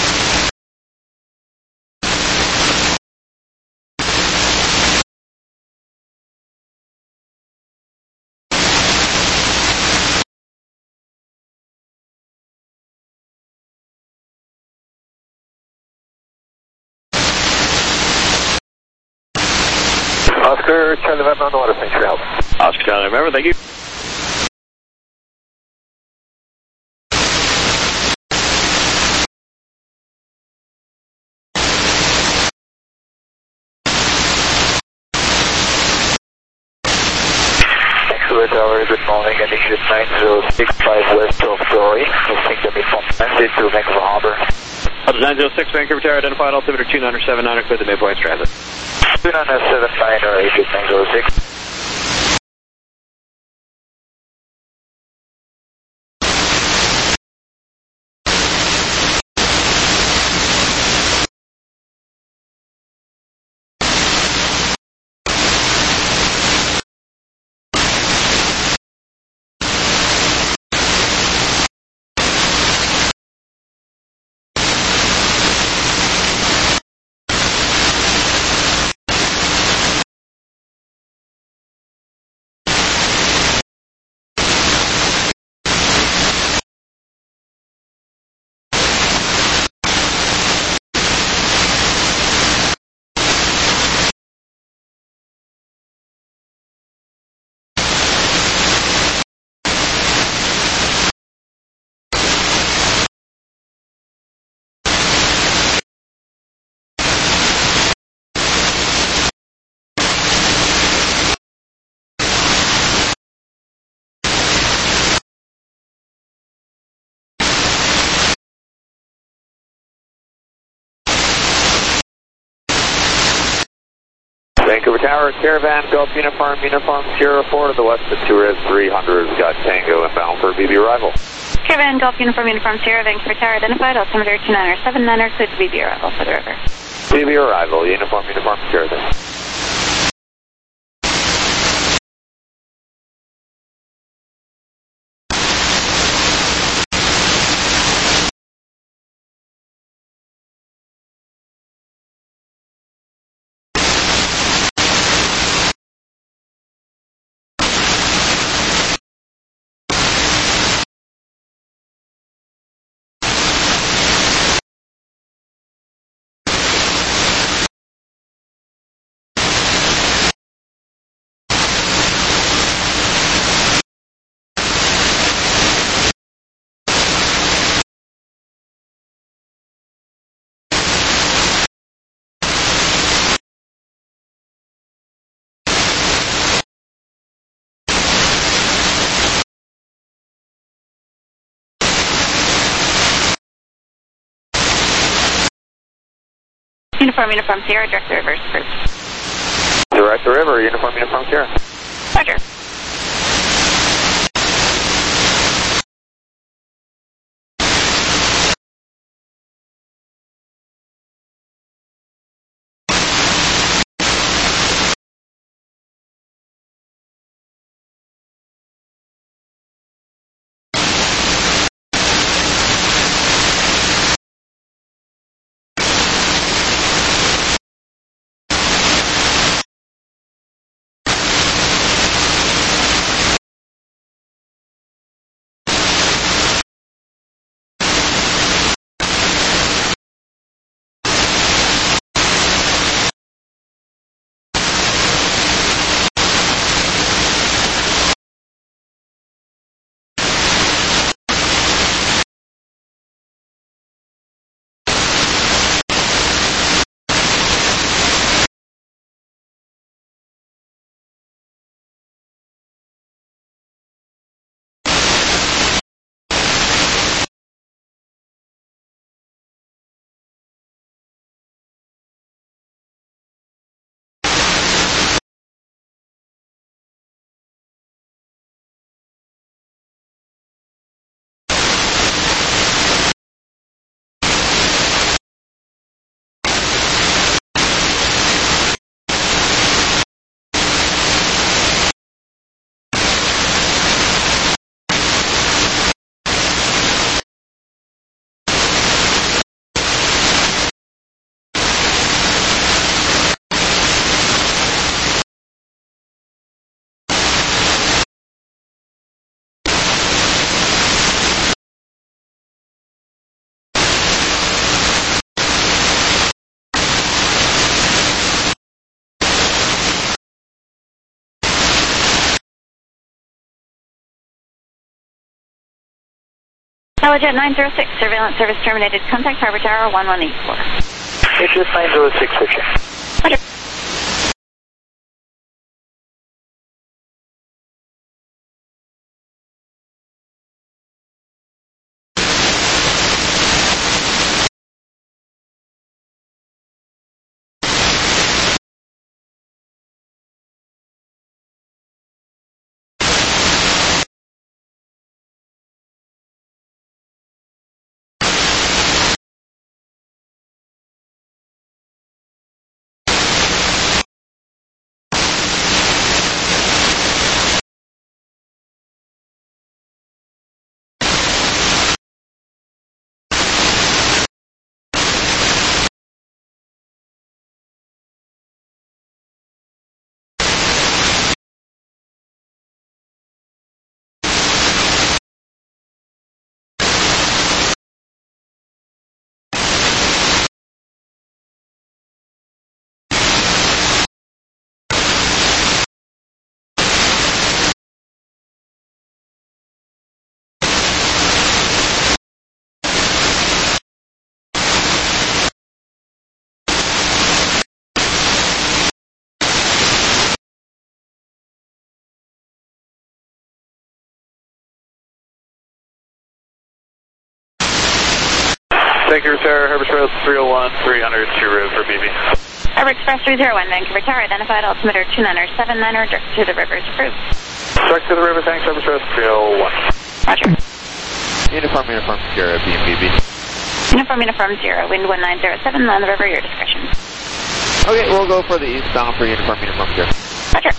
Oscar Charlie November on the water. Thanks for your help. Oscar Charlie November, thank you. Vancouver Tower, good morning. Ending 9065 west of Dory. We'll take the midpoint transit to Vancouver Harbor. 906 Vancouver Tower, identified altimeter 2979, clear the midpoint transit. 2979 or 906. Vancouver Tower, Caravan, Gulf Uniform, Sierra 4 to the west of 2 Res 300. We've got Tango inbound for BB arrival. Caravan, Gulf Uniform, Sierra, Vancouver Tower, identified, altimeter 2979, cleared to BB arrival for the river. BB arrival, Uniform, Sierra there. Uniform, Sierra, direct the reverse group. Direct the river, Uniform, Sierra. Roger. Helijet 906, surveillance service terminated. Contact Harbor Tower 1184. Helijet 906, Richard. Roger. Thank you, Sarah. Harbor Express 301, 300 to road for BB. Harbor Express 301, Vancouver Tower, identified altimeter 2979er, direct to the river is approved. Direct to the river, thanks, Harbor Express 301. Roger. Uniform, Sierra, BB. Uniform 0, wind 1907, on the river, your discretion. Okay, we'll go for the eastbound for Uniform, Sierra. Roger.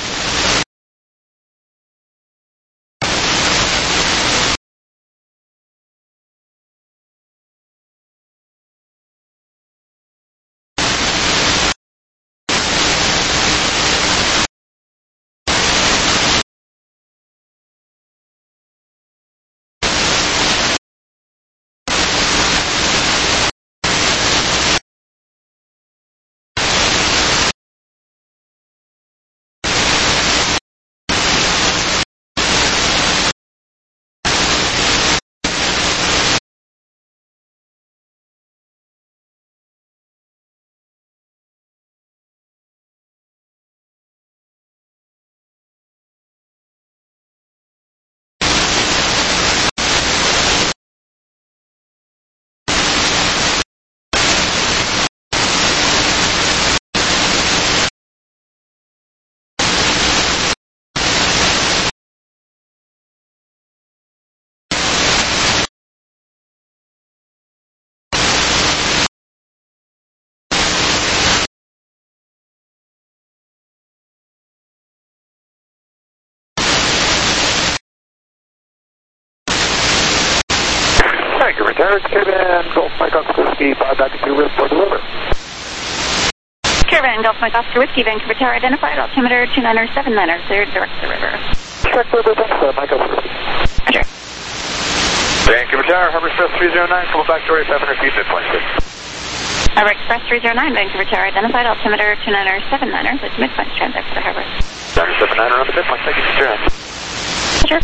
Thank you, retired. Caravan, Golf Mike Oscar Whiskey, 592 River for the river. Caravan, Golf Mike Oscar Whiskey, Vancouver Tower, identified altimeter 2979er, cleared direct to the river. Direct to the river, thanks, Mike Oscar Whiskey. Roger. Vancouver Tower, Harbor Express 309, couple back to 500 feet, midpoint, please. Harbor Express 309, Vancouver Tower, identified altimeter 2979er, that's midpoint, transit for the harbor. 979er on the midpoint, thank you, Mr. Roger.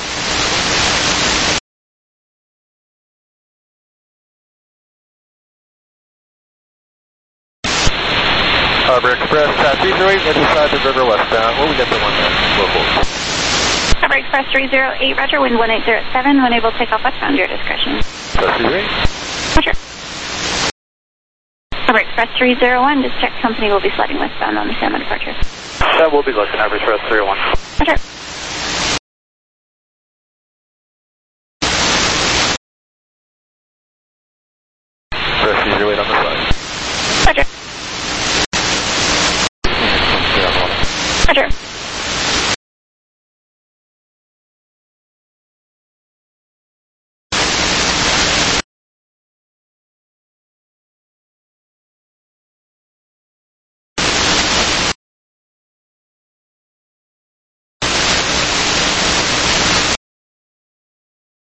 Harbor Express, 308, other side of the river westbound. What we got the one there? Local. Harbor Express 308, roger, wind 1807, when able to take off westbound, your discretion. Express 308. Roger. Harbor Express 301, this check company will be sliding westbound on the Salmon departure. That will be looking, Harbor Express 301. Roger.